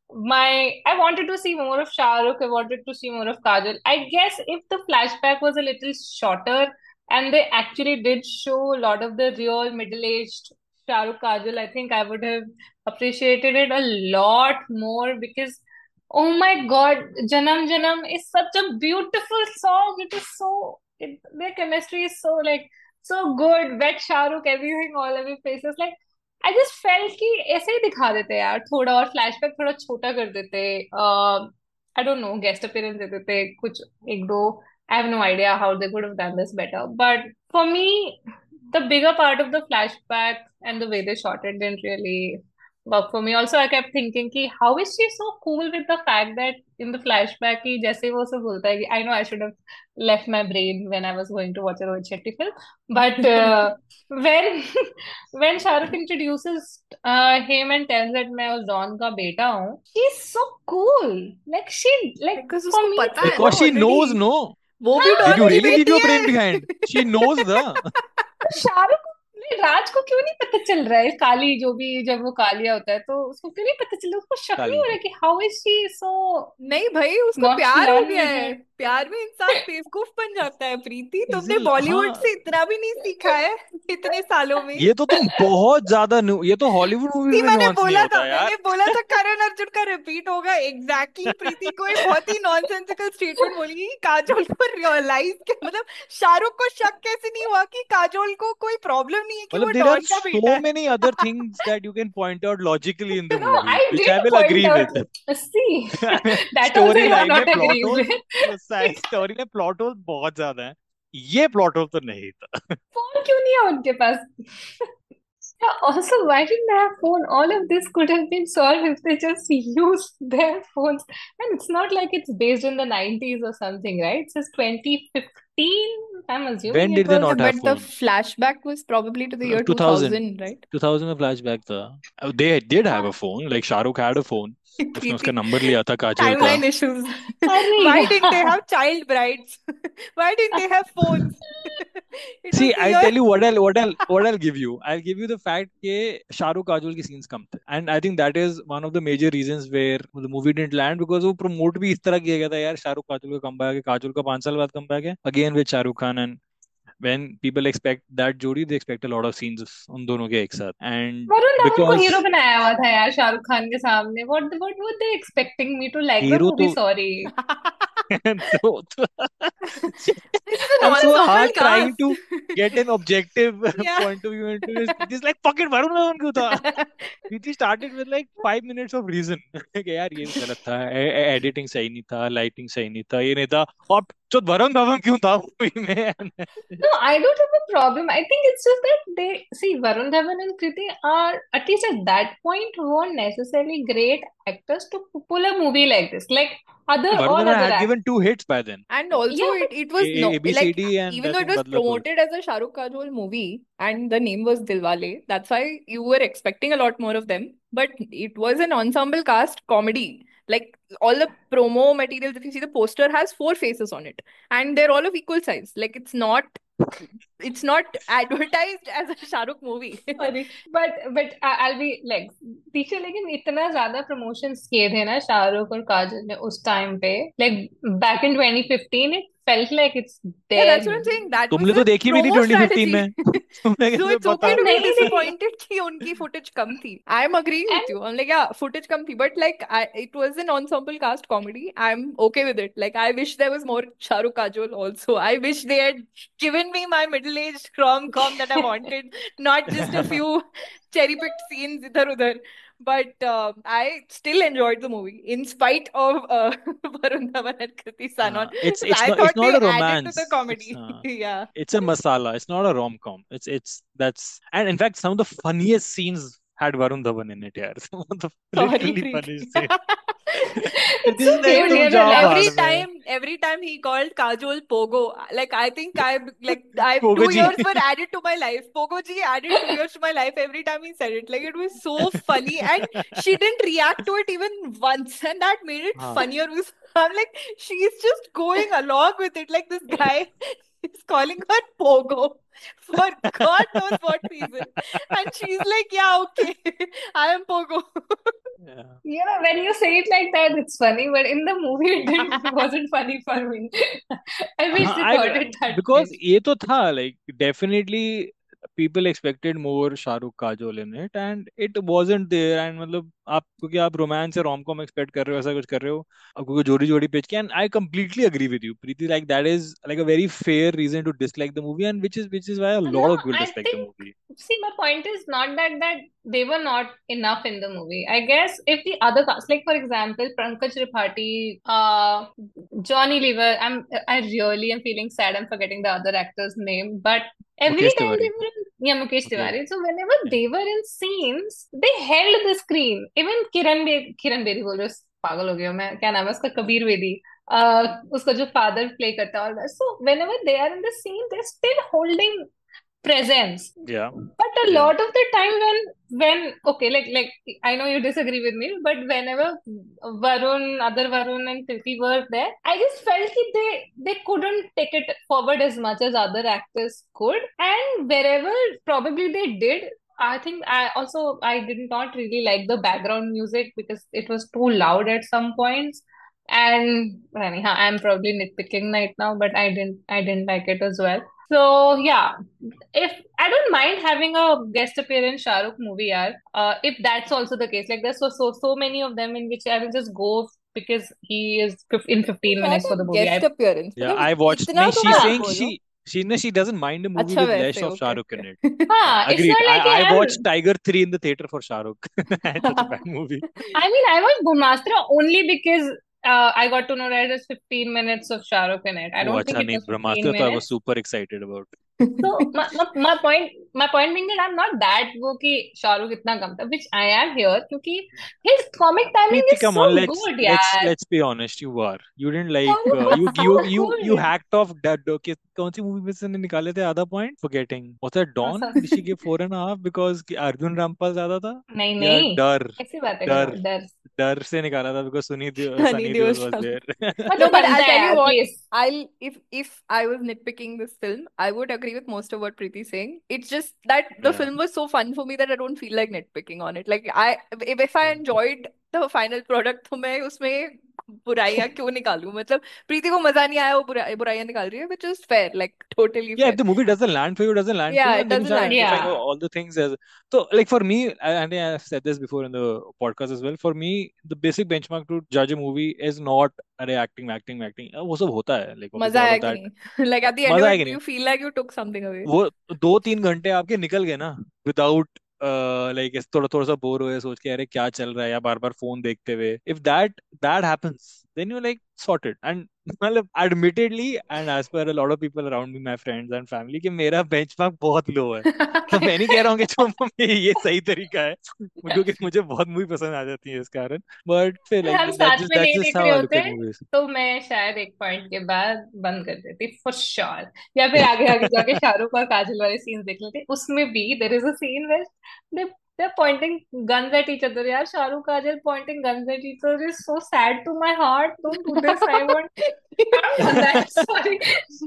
my. I wanted to see more of Shah Rukh. I wanted to see more of Kajol. I guess if the flashback was a little shorter and they actually did show a lot of the real middle-aged Shah Rukh Kajol, I think I would have appreciated it a lot more because oh my God, Janam Janam is such a beautiful song. It is so, it, their chemistry is so like so good. Wet Shah Rukh, everything all over faces. Like I just felt कि ऐसे ही दिखा देते यार थोड़ा और flashback थोड़ा छोटा कर देते. I don't know guest appearance दे देते कुछ एक दो. I have no idea how they could have done this better. But for me, the bigger part of the flashback and the way they shot it didn't really work for me. Also, I kept thinking कि how is she so cool with the fact that in the flashback कि जैसे वो सब बोलता है कि I know I should have left my brain when I was going to watch a Rohit Shetty film, but uh, when when Shah Rukh introduces uh, him and tells that मैं उस don का बेटा हूँ, she's so cool. Like she like because for उसको me पता it's है ना Because she already knows, no. वो भी Did डॉन you की really leave बेटी your brain है. behind? She knows the. तो शाहरुख को नहीं, राज को क्यों नहीं पता चल रहा है काली जो भी जब वो कालिया होता है तो उसको क्यों नहीं पता चल रहा, उसको शक नहीं हो काली. रहा कि हाउ इज शी सो नहीं भाई उसको प्यार हो नॉनशलेंट गया विद है. हर. प्यार में इंसान बेवकूफ बन जाता है प्रीति। तुमने Isn't बॉलीवुड हाँ से इतना भी नहीं सीखा है इतने सालों में। ये तो तुम बहुत ज्यादा नु- ये तो हॉलीवुड मूवीज सी में मैंने नुआंस नहीं बोला था, होता यार। मैंने बोला था करण अर्जुन का रिपीट होगा एग्जैक्टली exactly। प्रीति कोई बहुत ही नॉनसेंसिकल स्टेटमेंट बोली कि काजोल को रियलाइज के मतलब शाहरुख को शक कैसे नहीं हुआ कि काजोल को कोई प्रॉब्लम नहीं है कि मतलब वो देर आर डॉन का बेटा सो है। Many other things that you can point out logically in the No, movie I which did I will point agree out. With. See, that also story you are line में not plot agreeing hole, with. Story में plot hole बहुत ज्यादा है, ये plot whole तो नहीं था। Phone क्यों नहीं है उनके पास? Yeah, also, why didn't they have phone? All of this could have been solved if they just used their phones. And it's not like it's based in the nineties or something, right? It's just twenty fifteen. I'm assuming When it did they was. not have But the phone? flashback was probably to the year two thousand, two thousand, right? two thousand में flashback था। Uh, they did have a phone, like Shahrukh had a phone, उसने उसका प्रीति, number लिया था काजोल का। timeline issues। अरे Why didn't they यार, have child brides? Why didn't they have phones? It was See, the I'll year tell you what I'll what I'll what I'll give you. I'll give you the fact कि शाहरुख काजोल की scenes कम थे, and I think that is one of the major reasons where the movie didn't land, because वो promote भी इस तरह किया गया था यार, शाहरुख काजोल का comeback है, काजोल का पांच साल बाद comeback है again with Shahrukh Khan, and when people expect that जोड़ी, they expect a lot of scenes उन दोनों के एक साथ, and वरुण धवन को because हीरो बनाया हुआ था यार शाहरुख खान के सामने. What what were they expecting me to like the hero movie? तो Sorry. तो, तो this is an I'm so ensemble hard trying cast। to get an objective Yeah। point of view into this. This like fucking Varun Dhawan क्यों था? Preeti started with like five minutes of reason कि यार ये गलत था, editing सही नहीं था, लाइटिंग सही नहीं था, ये नहीं था, और जो वरुण धवन क्यों था मूवी में? No, I don't have a problem. I think it's just that they see Varun Dhawan and Kriti are, at least at that point, weren't necessarily great actors to pull a movie like this. Like other Varun all Dhawan other had actors. given two hits by then, And also Yeah, it, but it was A no B C like D and even I though it think was Badlapur. promoted as a Shah Rukh Kajol movie and the name was Dilwale, that's why you were expecting a lot more of them. But it was an ensemble cast comedy. Like all the promo materials, if you see the poster has four faces on it, and they're all of equal size. Like it's not it's not advertised as a Shah Rukh movie। sorry, but but I- I'll be like पीछे लेकिन इतना ज्यादा promotions किए थे ना शाहरुख और काजल ने उस टाइम पे, like back in twenty fifteen it felt like it's Yeah, their that's what I'm saying. That was तुमने their तो देखी भी थी promo twenty fifteen strategy। में, तुम्हें So कैसे it's okay पता? तो to be नहीं देखी. disappointed कि उनकी footage कम थी. I'm agreeing with And you. I'm like, yeah, footage कम थी, but like, I, it was an ensemble cast comedy. I'm okay with it. Like, I wish there was more Shah Rukh Kajol also. I wish they had given me my middle-aged rom-com that I wanted, not just a few cherry-picked scenes idhar udhar. But uh, I still enjoyed the movie in spite of uh, Varun Dhawan and Kriti Sanon. Uh, it's Because it's I not it's thought not they a added to the romance. It's comedy. uh, Yeah. it's a masala. It's not a rom-com. It's it's that's and in fact some of the funniest scenes had Varun Dhawan in it. Yeah, some of the Sorry, literally Preeti। funniest scenes. it's This so is like cute. Dude, तुम You're जाओ allowed. every भाड़ में. time, every time he called Kajol Pogo, like I think I like I Pogo two जी. years were added to my life. Pogo ji added two years to my life every time he said it. Like it was so funny, and she didn't react to it even once, and that made it हाँ. funnier. Because I'm like, she's just going along with it. Like this guy is calling her Pogo for God knows what reason, and she's like, yeah, okay, I am Pogo। Yeah. You know, when you say it like that, it's funny, but in the movie, it didn't, it wasn't funny for me. I wish हाँ, they I thought it that because way. ये तो था like definitely people expected more Shahrukh Kajol in it and it wasn't there, and मतलब आप क्योंकि आप romance या rom com expect कर रहे हो, ऐसा कुछ कर रहे हो, आपको कोई जोड़ी जोड़ी पेच के, and I completely agree with you Preeti, like that is like a very fair reason to dislike the movie, and which is which is why a No, lot of people I dislike the think, movie. see, my point is not that that they were not enough in the movie. I guess if the other cast, like for example, Pankaj Tripathi, uh, Johnny Lever, I'm I really am feeling sad. I'm forgetting the other actor's name, but every Mukesh time they Tiwari. were in, yeah, Mukesh Okay. Tiwari. So whenever Yeah. they were in scenes, they held the screen. Even Kiran Be Kiran Bedi बोल रही हूँ, पागल हो गया मैं, क्या नाम है उसका, कबीर बेदी, uh, उसका जो father play करता है all that. So whenever they are in the scene, they're still holding presence. Yeah. But a Yeah. lot of the time when when okay, like like I know you disagree with me, but whenever Varun, other Varun and Kriti were there, I just felt that they they couldn't take it forward as much as other actors could. And wherever probably they did, I think I also I did not really like the background music because it was too loud at some points. And I mean, huh, I'm probably nitpicking right now, but I didn't I didn't like it as well. So yeah, if I don't mind having a guest appearance Shah Rukh movie, yaar, uh, if that's also the case, like there's so so so many of them in which I will just go because he is fif- in fifteen Not minutes for the a movie. I guest appearance, Yeah, मतलब I watched. इतना No, तो she's मत हाँ saying बोलो. she she no, she doesn't mind a movie अच्छा with less वैसे of Shah okay Rukh in okay. it. Yeah, हाँ, it's agreed. not I like I यार. watched Tiger three in the theater for Shah Rukh. It's such a bad movie. I mean, I watched Brahmastra only because uh, I got to know that there's fifteen minutes of Shah Rukh in it. I Oh, don't think अच्छा it नहीं, was fifteen ब्रह्मास्त्र तो I was minutes. super excited about. So my, my, my point my point being that I'm not that वो कि शाहरुख इतना कम था, which I am here क्योंकि his comic timing Preeti, is come so on, let's good let's यार. let's be honest. You are. You didn't like. Comic Uh, was you so you you you good. hacked off that. Okay, कौन सी movie में से ने निकाले थे आधा point? Forgetting. Was that हाँ, Dawn? सब Did she give four and a half because कि अर्जुन रामपाल ज्यादा था? नहीं या नहीं डर ऐसी बातें कर रहा डर हूँ डर. डर से निकाला था because Sunny Deol, Sunny Sunny Deol was Deol. there. No, मतलब but I'll बनता है tell you यार what. Please. I'll if if I was nitpicking this film, I would agree with most of what Preeti is saying. It's just that the Yeah. film was so fun for me that I don't feel like nitpicking on it. Like I if, if I enjoyed the final product, तो मैं उसमें बुराइयां क्यों निकालूं? मतलब प्रीति को मजा नहीं आया, वो बुरा, बुराइयां निकाल रही है, which is fair, like totally Yeah, if fair. the movie doesn't land for you, doesn't land for Yeah, you, it and then you doesn't start land for identifying me. all, Yeah. all the things as so. Like for me, I- and I've said this before in the podcast as well. For me, the basic benchmark to judge a movie is not अरे acting, acting, acting. Uh, वो सब होता है. Like obviously मजा all आया of कि that. नहीं? Like Uh, at the end of मजा it, आएगा do नहीं. you feel like you took something away? वो दो तीन घंटे आपके निकल गए ना विदाउट लाइक थोड़ा थोड़ा सा बोर हुए सोच के अरे क्या चल रहा है या बार बार फोन देखते हुए if that that happens then you like sorted and मतलब admittedly and as per a lot of people around me my friends and family कि मेरा बेंचमार्क बहुत लो है. तो मैं नहीं कह रहा हूँ कि जो ये सही तरीका है क्योंकि मुझे बहुत मूवी पसंद आ जाती है इस कारण बट फिर अगर लाइक हम दैट साथ जस्ट में दैट्स नहीं जस्ट देख हाउ रहे आई लुक होते एट मूवीज. तो मैं शायद एक पॉइंट के बाद बंद कर देती फॉर श्योर. या फिर आगे आगे जाके शाहरुख और काजल वाले सीन्स देख लेते. उसमें भी there is a scene where they they're pointing guns at each other. यार Shahrukh Kajol pointing guns at each other is so sad to my heart. Don't do this. I want I don't want that. Sorry.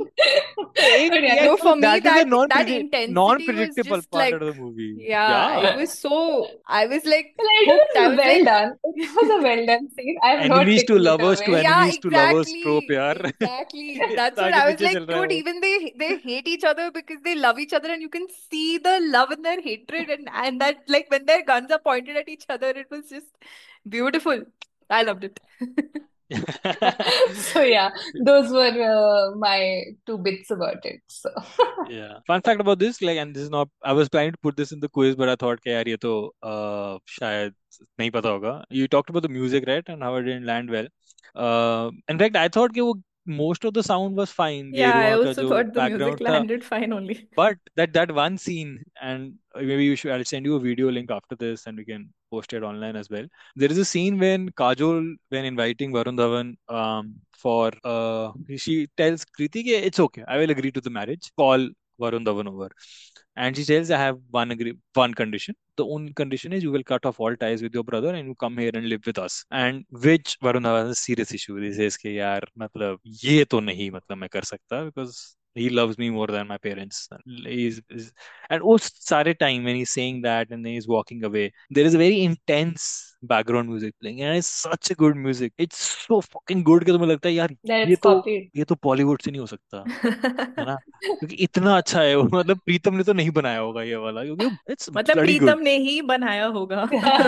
एक But yeah, यार No, for me that is a that non that non intensity was predictable just part of like, the movie. yeah, it या was so, I was like like, it hooked. I was was well like, done. It was a well done scene. I'm not enemies to taking it lovers to away. yeah, enemies to lovers trope exactly, यार. exactly. That's ये what आगे I was पीछे like, चल रहा है dude. वो. Even they they hate each other because they love each other, and you can see the love in their hatred, and and that like when their guns are pointed at each other, it was just beautiful. I loved it. So yeah, those were uh, my two bits about it. So Yeah. Fun fact about this, like, and this is not, I was planning to put this in the quiz, but I thought कि यार ये तो uh, शायद नहीं पता होगा. You talked about the music, right, and how it didn't land well. Uh, in fact, I thought कि वो most of the sound was fine. Yeah, I गेरुआ का also जो thought the music background था. landed fine only. But that that one scene, and maybe you should, I'll send you a video link after this, and we can post it online as well. There is a scene when Kajol, when inviting Varun Dhawan, um, for uh, she tells Kriti, "Ki, it's okay, I will agree to the marriage. Call Varun Dhawan over." And she tells, "I have one agree, one condition. The only condition is you will cut off all ties with your brother and you come here and live with us." And which Varun Dhawan has a serious issue with. He says कि यार मतलब ये तो नहीं मतलब मैं कर सकता because he loves me more than my parents. He's, he's- and उस सारे time when he's saying that and then he's walking away, there is a very intense background music playing and it's such a good music. It's so fucking good कि तुम्हें लगता है यार ये that's तो copied. ये तो बॉलीवुड से नहीं हो सकता है ना क्योंकि इतना अच्छा है वो. मतलब प्रीतम ने तो नहीं बनाया होगा ये वाला क्योंकि इट्स मतलब ब्लडी गुड. प्रीतम ने ही बनाया होगा.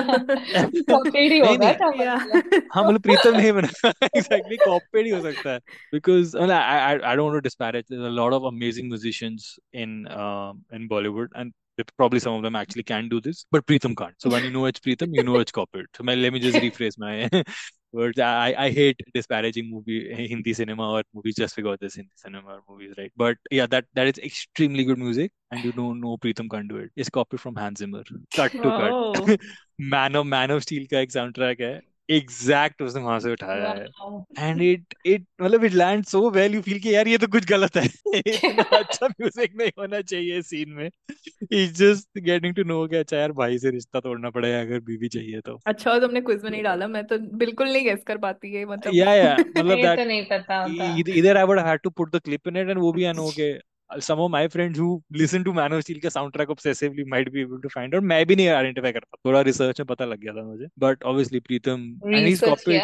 Copied ही नहीं होगा नहीं, चावल Yeah. वाला. हाँ मतलब प्रीतम नहीं बनाया एग्जैक्टली कॉपीड ही हो सकता है because I, I I don't want to disparage. There's a lot of amazing musicians in uh, in Bollywood and probably some of them actually can do this, but Preetham can't. So when you know it's Preetham, you know it's copied. So my, let me just rephrase my words. I I hate disparaging movie Hindi cinema or movies just because there's Hindi cinema or movies, right? But yeah, that that is extremely good music, and you don't know Preetham can't do it. It's copied from Hans Zimmer, cut to cut. Oh. Man of man of steel का एक sound track है exact उसने वहां से उठाया है. Wow. And it it मतलब it land so well you feel कि यार ये तो कुछ गलत है. इतना अच्छा म्यूजिक नहीं होना चाहिए सीन में. It's just getting to know कि अच्छा यार भाई से रिश्ता तोड़ना पड़ेगा अगर बीवी चाहिए तो. अच्छा तुमने क्विज में नहीं डाला, मैं तो बिल्कुल नहीं गेस कर पाती है मतलब. या या मतलब ये दैट तो नहीं पता होता. either I would have had to put the clip in it and वो भी I know के some of my friends who listen to Man of Steel का soundtrack obsessively might be able to find out. मैं भी नहीं identify कर पाता, थोड़ा research में पता लग गया था मुझे. But obviously Pritham, and he's Research copied.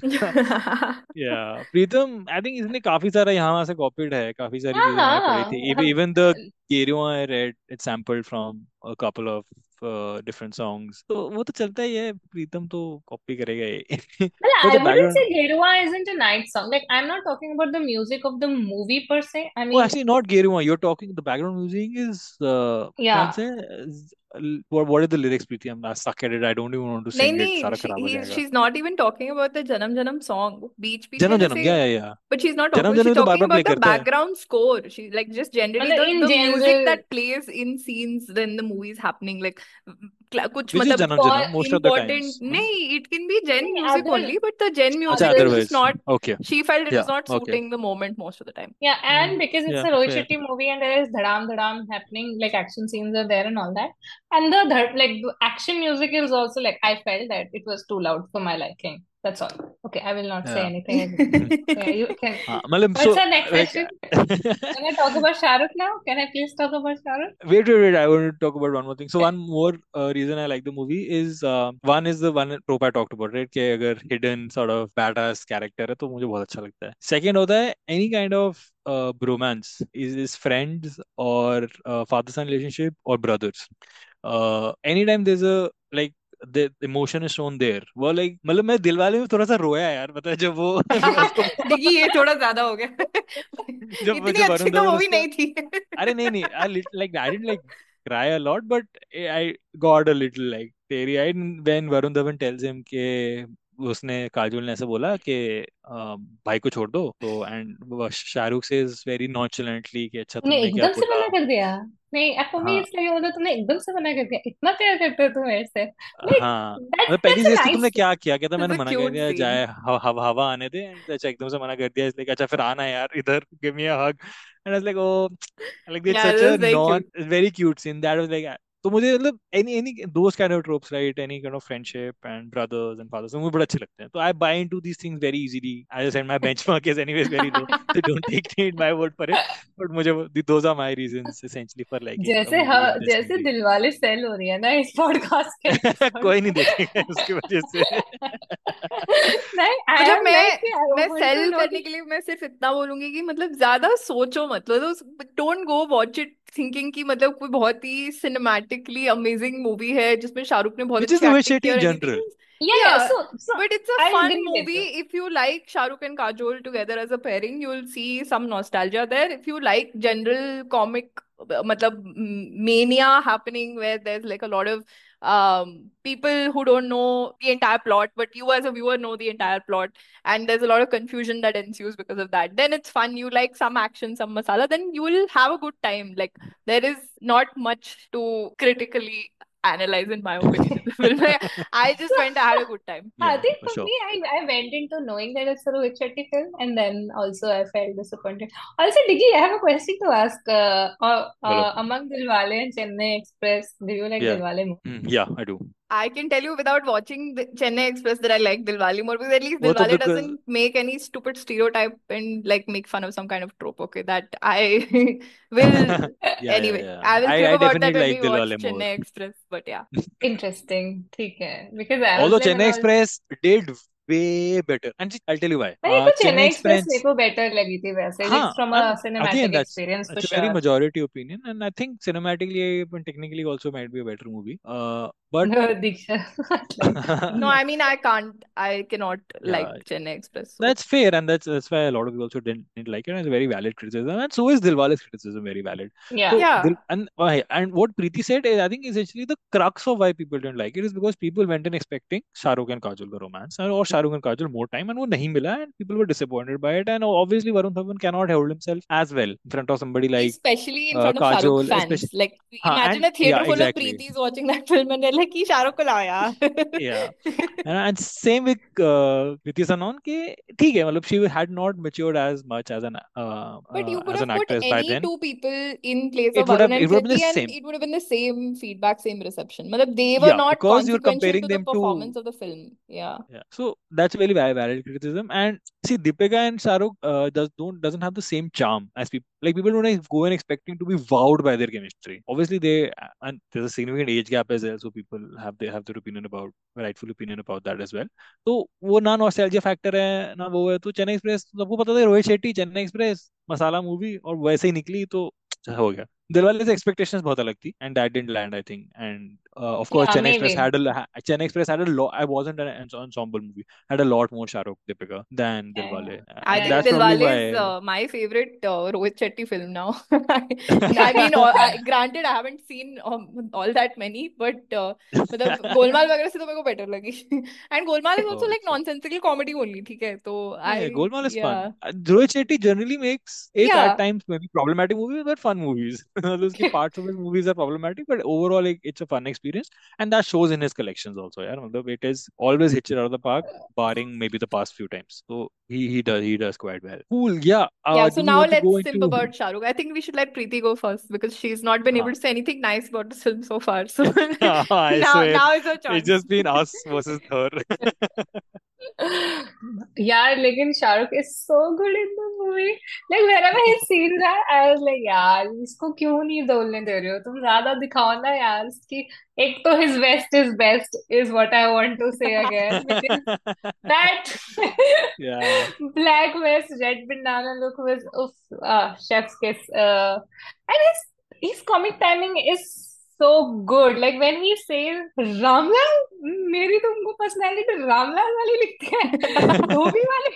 किया. Yeah, Pritham, I think इसने काफी सारा यहाँ वहाँ से copied है, काफी सारी हाँ चीजें मैंने पढ़ी हाँ थी. Even, हम even the Geruwa I read, it's sampled from a couple of uh, different songs. तो वो तो चलता ही है, प्रीतम तो कॉपी करेगा ही. Well, But I the wouldn't background. say Geruwa isn't a night song. Like, I'm not talking about the music of the movie per se. I Oh, mean, actually, not Geruwa. You're talking. The background music is. Uh, ख्याल yeah. से, is- what what are the lyrics, Preeti? I'm I suck at it. I don't even want to नहीं sing it. नहीं सारा she, खराब हो he, जाएगा. she's not even talking about the Janam Janam song. बीच बीच में जन्म जैसे जन्म, yeah, yeah, yeah. but she's not जन्म talking she's जन्म तो बार talking bar play about the करता है. background score. She like just generally मतलब the in the music general, that plays in scenes when the movie is happening like cla- कुछ Which is मतलब जन्म for जन्म most of the important times. No? नहीं it can be gen नहीं, music other only but the gen अच्छा, music other is just otherwise. not Okay. she felt it was Yeah. not Okay. suiting the moment most of the time. yeah, and Mm, because it's yeah. a Rohit Fair. Shetty movie and there is dhadam dhadam happening, like action scenes are there and all that, and the dhad- like the action music is also like I felt that it was too loud for my liking. That's all. Okay, I will not say Yeah. anything again. Yeah, you can. हाँ, मतलब What's so our next like. section? Can I talk about Shah Rukh now? Can I please talk about Shah Rukh? Wait, wait, wait. I want to talk about one more thing. So one more uh, reason I like the movie is uh, one is the one trope I talked about, right? कि अगर hidden sort of badass character है तो मुझे बहुत अच्छा लगता है. Second होता है any kind of uh, bromance is is friends or uh, father-son relationship or brothers. Uh, anytime there's a like the emotion is shown there. वो like मतलब मैं दिलवाले में थोड़ा सा रोया यार, पता है जब वो उसको देखिए ये थोड़ा ज्यादा हो गया जब इतनी जब अच्छी वरुण तो धवन मूवी उसको नहीं थी अरे नहीं नहीं I lit, like I didn't like cry a lot but I got a little like teary eyed when Varun Dhawan tells him कि उसने काजोल ने ऐसे बोला कि अ, भाई को छोड़ दो तो एंड शाहरुख से इज वेरी नॉन्चलेंटली कि अच्छा तूने तुमने क्या एकदम से बोला. मना कर दिया. नहीं, फॉर मी हाँ, इट्स लाइक मतलब तुमने एकदम से मना कर दिया. इतना प्यार करते हो तुम मेरे से. लाइक हाँ, दैट्स मतलब पहली दैट्स अ चीज तो तुमने नाइस. क्या किया, कहता मैंने It's a मना कर cute दिया scene. जाए हवा हवा हवा आने दे एंड अच्छा एकदम से मना कर दिया इसलिए कि अच्छा फिर आना यार इधर give me a hug and I was like oh like it's Yeah, such that a was very non cute. very cute scene that was like तो मुझे मतलब any any those kind of tropes right any kind of friendship and brothers and fathers मुझे बड़े अच्छे लगते हैं तो I buy into these things very easily. I just said my benchmark is anyways very low so don't take it my word for it but मुझे वो- those are my reasons essentially for liking a जैसे ह, movie जैसे interestingly. Dilwale cell हो रही है ना इस पॉडकास्ट के एपिसोड कोई नहीं देखेगा उसकी वजह से. नहीं, आई मतलब एम लाइक मैं आई मैं वांट टू सेल नो करने के लिए मैं सिर्फ इतना बोलूंगी कि मतलब ज्यादा सोचो मत मतलब don't go watch it thinking कि मतलब कोई बहुत ही सिनेमैटिकली अमेजिंग मूवी है जिसमें शाहरुख ने बहुत Which is अच्छी the way एक्टिंग की Shetty और in एनीथिंग. general. या या Yeah, so so but it's a I fun agree with movie. You. If you like Shahrukh and Kajol together as a pairing, you'll see some nostalgia there. If you like general comic, uh, matlab, mm, mania happening where there's like a lot of um, people who don't know the entire plot, but you as a viewer know the entire plot, and there's a lot of confusion that ensues because of that. Then it's fun. You like some action, some masala, then you will have a good time. Like there is not much to critically analyze, in my opinion, in the film. I just went, I had a good time. I Yeah, think for for sure. me, I, I went into knowing that it's a Rohit Shetty film, and then also I felt disappointed. Also, Diggy, I have a question to ask. Uh, uh, बोलो. uh, among Dilwale and Chennai Express, do you like Yeah. Dilwale more? Mm, yeah, I do. I can tell you without watching the Chennai Express that I like Dilwale more because at least वो तो Dilwale because doesn't make any stupid stereotype and like make fun of some kind of trope. Okay, that I will yeah, yeah, anyway. yeah. I will I, crib I about definitely that when like we watch Dilwale more. Chennai Express. But yeah. Interesting. ठीक है. Because I was Although like, when Chennai I was Express did way better. And see, I'll tell you why. मेरे Uh, को Chennai Chennai Express मेरे Express. को better लगी थी वैसे, like Huh. from a And again, cinematic that's experience for that's a very sure. majority opinion. And I think cinematically and technically also might be a better movie. Uh, but दीक्षा मतलब No, no. I mean I can't I cannot like yeah, Chennai Express. So that's fair, and that's that's why a lot of people also didn't, didn't like it. And it's a very valid criticism, and so is Dilwale's criticism very valid. Yeah. So yeah. Dil, and why and what Preeti said is, I think, essentially the crux of why people didn't like it is because people went in expecting Shah Rukh and Kajol ka romance, and or Shah Rukh and Kajol more time, and वो नहीं मिला, and people were disappointed by it. And obviously Varun Dhawan cannot hold himself as well in front of somebody like Especially in uh, front of Shah Rukh Kajol, fans. especially. Like हाँ, imagine and a yeah, theater full of exactly. Preetis watching that film and they're like, "Ki Shah Rukh ko lao yaar." Yeah. And, and same with uh, Kriti Sanon कि ठीक है मतलब she had not matured as much as an uh, But uh, you could as an have put actress by any then. two people in place of It would Varun have and it would have been Kriti, the and same. it would have been the same feedback, same reception. Matlab, they were Yeah, not because you're consequential comparing to the them to performance of the film. Yeah. yeah. So that's a very valid, valid criticism. And see, Deepika and Shahrukh uh, does don't doesn't have the same charm as people. Like people don't like, go in expecting to be wowed by their chemistry. Obviously, they and there's a significant age gap as well, so people have they have their opinion about rightful opinion about that as well. तो वो ना nostalgia factor है ना वो है, तो Chennai express सबको पता था रोहित शेट्टी चेन्नई एक्सप्रेस मसाला मूवी और वैसे ही निकली तो हो गया. दिलवाले से एक्सपेक्टेशंस बहुत अलग थी and that didn't land I think and of course Yeah, Chennai Express maybe. Had a Chennai Express had a lot. I wasn't an ensemble movie, had a lot more Shahrukh Deepika than Yeah, yeah. Dilwale, I and Yeah, think that's yeah. probably Dilwale why. is uh, my favorite uh, Rohit Shetty film now. I mean, all, I, granted, I haven't seen um, all that many, but uh, मतलब गोलमाल वगैरह से तो मेरे को better लगी. And Golmaal is also Oh, like अच्छा. nonsensical comedy only, ठीक है? तो Yeah, I, yeah, Golmaal is fun. yeah, Uh, Rohit Shetty generally makes it at yeah. times maybe problematic movies, but fun movies. Those की parts of his movies are problematic, but overall like, it's a fun experience, and that shows in his collections also. Yeah, मतलब it is always hits it out of the park, barring maybe the past few times. So he he does he does quite well. Cool. Yeah. Yeah, Uh, so do we now want to go let's simp into? about Shah Rukh. I think we should let Preeti go first because she's not been able हाँ. to say anything nice about this film so far. So I now, swear, now is her it's chance. just been us versus her. यार लेकिन Shahrukh is so good in the movie. Like whenever he scene that I was like यार इसको क्यों नहीं बोलने दे रहे हो तुम, ज्यादा दिखाओ ना यार इसकी. एक तो his vest is best is what I want to say again because that Yeah. black vest red bandana look was of uh, chef's kiss, uh, and his his comic timing is so good. Like when he says Ramlal, मेरी तुमको personality Ramlal वाली लिखती है धोबी वाली.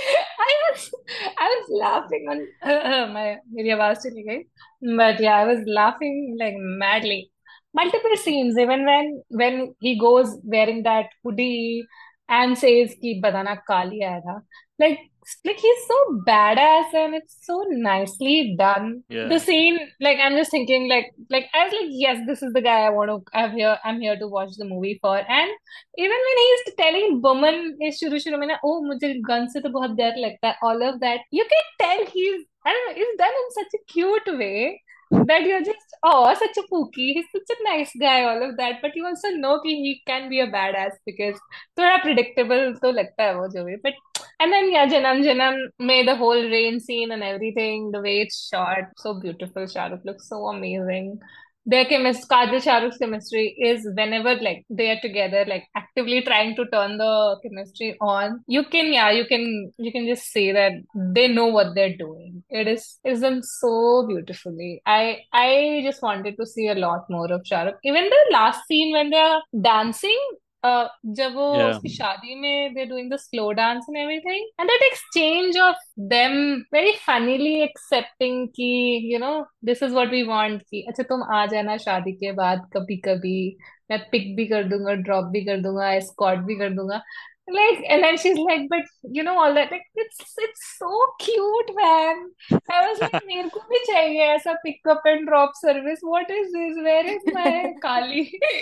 I was I was laughing on my मेरी आवाज चली गई, but yeah I was laughing like madly. Multiple scenes, even when when he goes wearing that hoodie and says कि badana काली आया था, like like he's so badass and it's so nicely done. The Yeah. scene, like I'm just thinking like like I was like yes this is the guy I want to I'm here I'm here to watch the movie for. And even when he's telling Boman is शुरू शुरू में ना oh मुझे gun से तो बहुत डर लगता है, all of that you can tell he's I don't know it's done in such a cute way that you're just oh such a pookie, he's such a nice guy, all of that, but you also know कि he can be a badass because थोड़ा predictable तो लगता है वो जो भी. But and then yeah, Janam Janam made the whole rain scene and everything, the way it's shot, so beautiful. Shahrukh looks so amazing. Their chemistry, Kajal Shahrukh's chemistry is whenever like they are together, like actively trying to turn the chemistry on. You can, yeah, you can, you can just say that they know what they're doing. It is, it's done so beautifully. I, I just wanted to see a lot more of Shahrukh. Even the last scene when they're dancing, uh, जब वो Yeah. उसकी शादी में they're doing the slow dance and everything, and that exchange of them very funnily accepting कि you know this is what we want कि अच्छा तुम आ जाना शादी के बाद कभी कभी, मैं पिक भी कर दूंगा ड्रॉप भी कर दूंगा एस्कॉर्ट भी कर दूंगा. Like and then she's like but you know all that, like it's it's so cute man. I was like मेरे को भी चाहिए ऐसा pick up and drop service. What is this? Where is my Kali?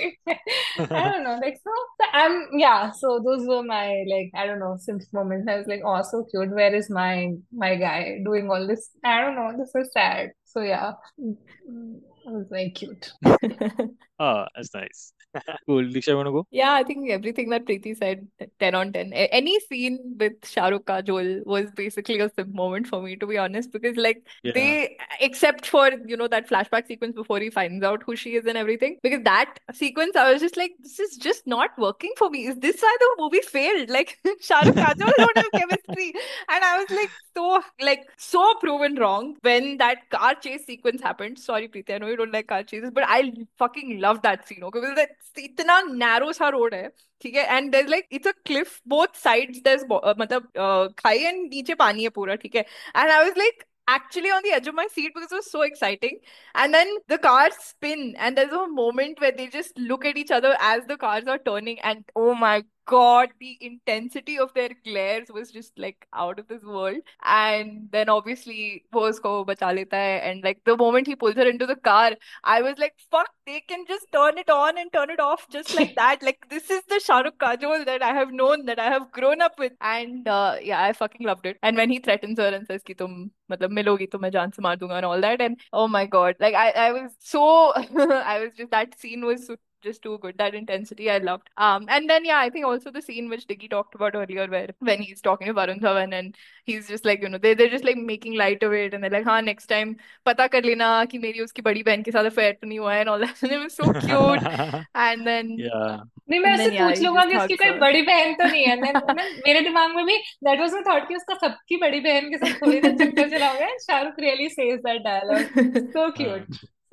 I don't know. Like so, so I'm yeah. So those were my like I don't know Sims moments. I was like oh so cute. Where is my my guy doing all this? I don't know. This is sad. So yeah, Mm, it was very cute. Ah, that's nice. Cool. Diksha, you want to go? Yeah, I think everything that Preeti said, ten on ten. A- Any scene with Shah Rukh Kajol was basically a sim moment for me, to be honest, because like Yeah. they, except for, you know, that flashback sequence before he finds out who she is and everything, because that sequence, I was just like, this is just not working for me. Is this why the movie failed? Like, Shah Rukh Kajol don't have chemistry. And I was like, so, like, so proven wrong when that car chase sequence happened. Sorry, Preeti, I know you don't like car chases, but I fucking love that scene, okay? Because that इतना narrow सा road है, ठीक है, and there's like it's a cliff, both sides there's bo- uh, मतलब uh, खाई and नीचे पानी है पूरा, ठीक है, and I was like actually on the edge of my seat because it was so exciting. And then the cars spin and there's a moment where they just look at each other as the cars are turning, and oh my god, the intensity of their glares was just like out of this world. And then obviously वो उसको बचा लेता है, and like the moment he pulls her into the car, I was like, fuck, they can just turn it on and turn it off just like that. Like, this is the Shah Rukh Kajol that I have known, that I have grown up with. And uh, yeah, I fucking loved it. And when he threatens her and says कि तुम मतलब मिलोगी तो मैं जान से मार दूंगा and all that. And oh my God, like I, I was so, I was just, that scene was so, just too good. That intensity I loved. Um, and then yeah, I think also the scene which Diggy talked about earlier, where when he's talking to Varun Dhawan and he's just like, you know, they they're just like making light of it, and they're like, हाँ next time पता कर लेना कि मेरी उसकी बड़ी बहन के साथ affair तो नहीं हुआ है and all that. And it was so cute. And then Yeah. नहीं मैं and उससे then yeah, पूछ he लूंगा just कि उसकी hugs कोई her. बड़ी बहन तो नहीं है then, then मेरे दिमाग में भी that was my thought कि उसका सबकी बड़ी बहन के साथ थोड़ी ना चक्कर चला होगा and Shahrukh really says that dialogue. So cute.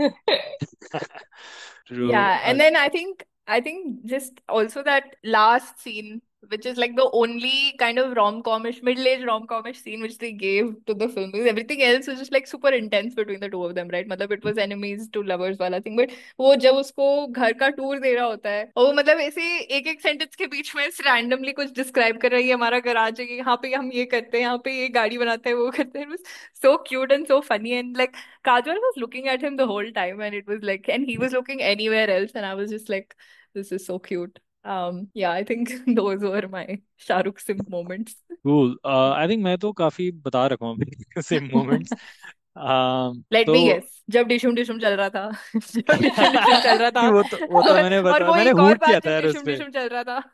True. Yeah, Uh, and then I think I think just also that last scene, which is like the only kind of rom-comish, middle-aged rom-comish scene which they gave to the film, because everything else was just like super intense between the two of them, right? मतलब it was enemies to lovers वाला thing, but वो जब उसको घर का tour दे रहा होता है और वो मतलब ऐसे एक एक सेंटेंस के बीच में रैंडमली कुछ डिस्क्राइब कर रही है, हमारा गराज है, यहाँ पे हम ये करते हैं, यहाँ पे ये गाड़ी बनाते हैं, वो करते हैं. It was so cute and so funny, and like Kajol was looking at him the whole time, and it was like, and he was looking anywhere else, and I was just like, this is so cute. Um, yeah, I think those were my Shahrukh Simp moments. cool. Uh, I think मैं तो काफी बता रखा हूँ अपने same moments. Um, Let me तो guess, जब डिशुम डिशुम चल रहा था, जब डिशुम डिशुम चल रहा था, वो तो वो तो और, मैंने और बता वो मैंने एक और हूट किया बात था जब यार उस डिशुम पे. डिशुम चल रहा था.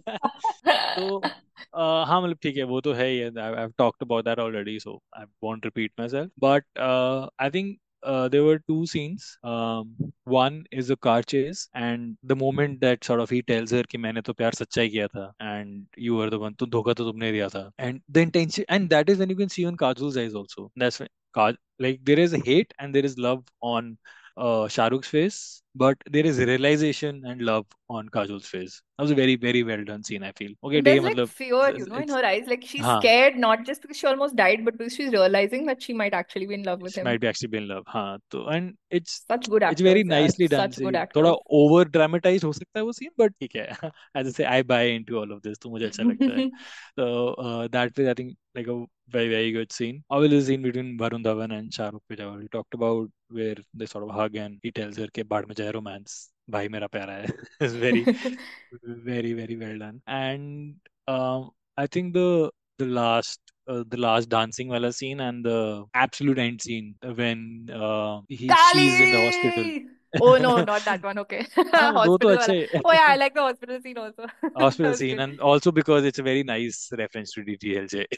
तो uh, हाँ मतलब ठीक है वो तो है ही है. I- I've talked about that already, so I won't repeat myself. But uh, I think uh, there were two scenes. Um, one is a car chase, and the moment that sort of he tells her कि मैंने तो प्यार सच्चा ही किया था, and you were the one, तो धोखा तो तुमने दिया था, and the intention, and that is when you can see on Kajol's eyes also. That's when Kaj, like there is hate and there is love on uh, Shah Rukh's face, but there is realization and love on Kajol's face. That was a very, very well done scene, I feel. Okay, And ठीक है there's like मतलब fear, you it's, know, in it's her eyes. Like she's हाँ, scared, not just because she almost died, but because she's realizing that she might actually be in love with she him. might be actually be in love. हाँ तो and it's Such good it's very actors, yeah, nicely done. such good See, थोड़ा actors. over dramatized हो सकता है वो scene, but ठीक है. As I say, I buy into all of this. तो मुझे अच्छा लगता है. So uh, that was, I think, like a very, very good scene. Obviously, the scene between Varun Dhawan and Shah Rukh, which I already talked about, where they sort of hug and he tells her कि बाढ़ में जाए romance, भाई मेरा प्यारा है. It's very, very, very well done. And um, I think the the last uh, the last dancing wala scene and the absolute end scene when uh, he she's in the hospital. Kali! Oh no, not that one. Okay. हाँ वो तो Hospital wala. अच्छे Oh yeah, I like the hospital scene also. That hospital was scene good. and also because it's a very nice reference to D D L J.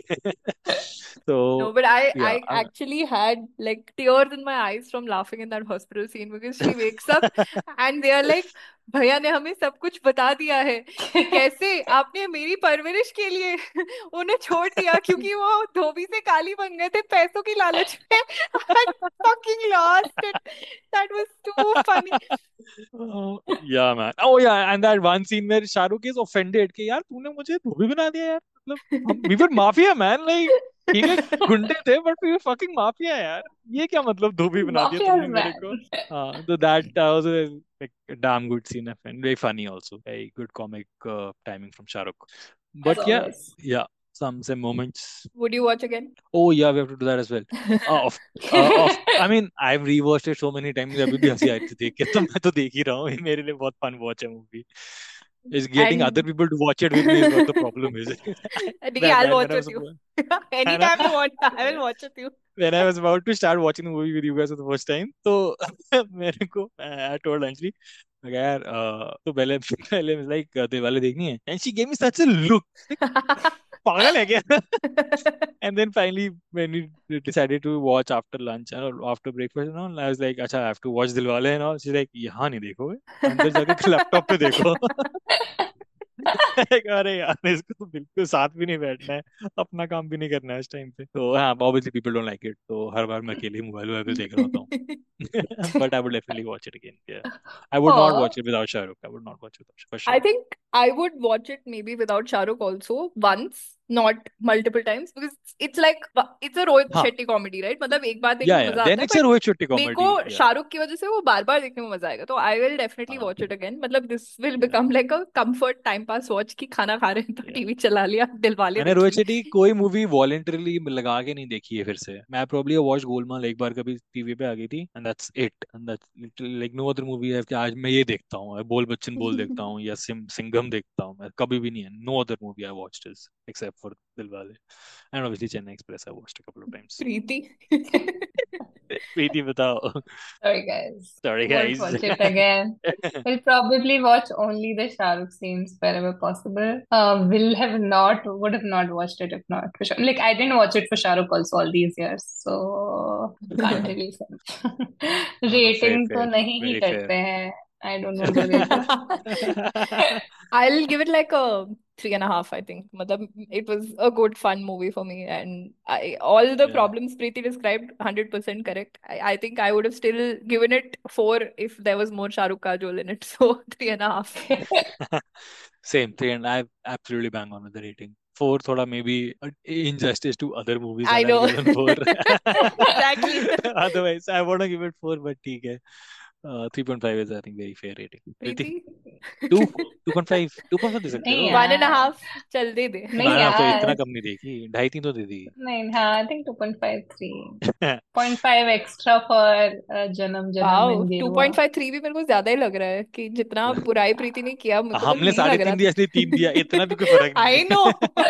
So No, but I yeah, I uh, actually had like tears in my eyes from laughing in that hospital scene because she wakes up and they are like, भैया ने हमें सब कुछ बता दिया है कि कैसे आपने मेरी परवरिश के लिए उन्हें छोड़ दिया क्योंकि वो धोबी से काली बन गए थे पैसों की लालच में. I fucking lost it. That was too funny. uh, yeah man. Oh yeah, and that one scene where Shahrukh is offended कि यार तूने मुझे धोबी बना दिया यार. मतलब हम we were mafia man, like ठीक है गुंडे थे but we were fucking mafia यार. ये क्या मतलब धोबी बना दिया तुमने Mafia's मेरे man. को. हाँ तो that uh, was a like a damn good scene I find very funny also. Very good comic uh, timing from Shahrukh. As But yeah, always. yeah, some some moments. Would you watch again? Oh yeah, we have to do that as well. Uh, of uh, of I mean I've rewatched it so many times. अभी भी हंसी आ रही थी देख के तो मैं तो देख ही रहा हूँ. ये मेरे लिए बहुत fun watch है movie. Is getting other And people to watch it with me is what the problem is. Nikki, that I'll that watch when I with was you. about, and Anytime you want, I will watch with you. when I was about to start watching the movie with you guys for the first time, तो मेरे को I told Anjali, मैं कहा, यार uh, तो पहले पहले like Dilwale देखनी है, and she gave me such a look, like पागल है क्या? And then finally, when we decided to watch after lunch and after breakfast and all, I was like, अच्छा, I have to watch Dilwale and all. She's like, यहाँ नहीं देखोगे, अंदर जाके laptop पे देखो. like, अरे यार इसको तो बिल्कुल साथ भी नहीं बैठना है, अपना काम भी नहीं करना है इस टाइम पे. तो हाँ, obviously people don't like it. तो हर बार मैं अकेले मोबाइल वोबाइल देख रहा होता हूँ. But I would definitely watch it again. Yeah, I would not Oh, watch it without Shah Rukh. I would not watch it without, for I sure. think I would watch it maybe without Shahrukh also once, not multiple times, because it's like it's a Rohit हाँ, Shetty comedy, right? मतलब एक बार देखने yeah, में yeah. मजा Then आता है, it's a but Rohit Shetty मेरे comedy. को Yeah. शाहरुख की वजह से वो बार बार देखने में मजा आएगा, तो I will definitely हाँ, watch it again. मतलब this will yeah, become like a comfort time pass watch कि खाना खा रहे हैं तो yeah. टीवी चला लिया, दिलवाले मैंने देख रोहित ली. शेट्टी की कोई मूवी वॉलेंटरली लगा के नहीं देखी है फिर से. मैं प्रोबब्ली वॉच गोलमाल एक बार कभी टीवी पे आ गई थी and that's it. And that's like no other movie है कि आज मैं ये देखता हूँ, बोल बच्चन बोल देखता हूँ या सिम सिंघम देखता हूँ. मैं कभी भी नहीं है. No other movie I watched is except for Dilwale. And obviously Chennai Express I watched a couple of times. Preeti. Preeti बताओ. Sorry, guys. Sorry Won't guys. watch it again. Will probably watch only the Shah Rukh scenes wherever possible. Uh, will have not, would have not watched it if not for sure. Like, I didn't watch it for Shah Rukh also all these years, so can't really say. No, no, fair, Rating तो fair, नहीं ही very fair. करते हैं. I don't want to rate it. I'll give it like a three and a half, I think. Matlab, it was a good, fun movie for me, and I all the Yeah. problems Preeti described, one hundred percent correct. I, I think I would have still given it four if there was more Shah Rukh Kajol in it. So three and a half. Same three, and I absolutely bang on with the rating. Four, thoda maybe uh, injustice to other movies, I and I'll know. give them four. Exactly. Otherwise, I want to give it four, but ठीक है. Uh, three point five is I think very fair rating. Preeti, Preeti? two, two point five, two point five दे सकते नहीं हो. One and a यार, half. चल दे दे. नहीं one and half तो यार, इतना कम नहीं देखी, ढाई तीन तो दे दी. नहीं हाँ, I think two point five three. zero point five extra for uh, Janam Janam wow, and to Geruva. Point five three भी मेरे को ज्यादा ही लग रहा है कि जितना बुराई प्रीति ने किया मेरे को तो हमने नहीं साढ़े लग रहा तीन दिया, इसने तीन दिया, इतना भी कोई फर्क नहीं आई नो.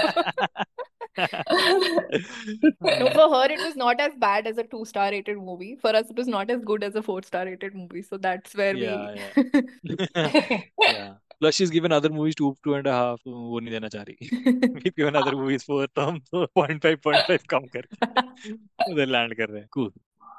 है. No, for her it was not as bad as a two star rated movie. For us it was not as good as a four star rated movie. So that's where Yeah, we yeah. Yeah. Plus she's given other movies two, two and a half. तो वो नहीं देना चाह रही. We've given other movies four, तो हम तो point five, point five कम करके उधर land कर रहे हैं. Cool.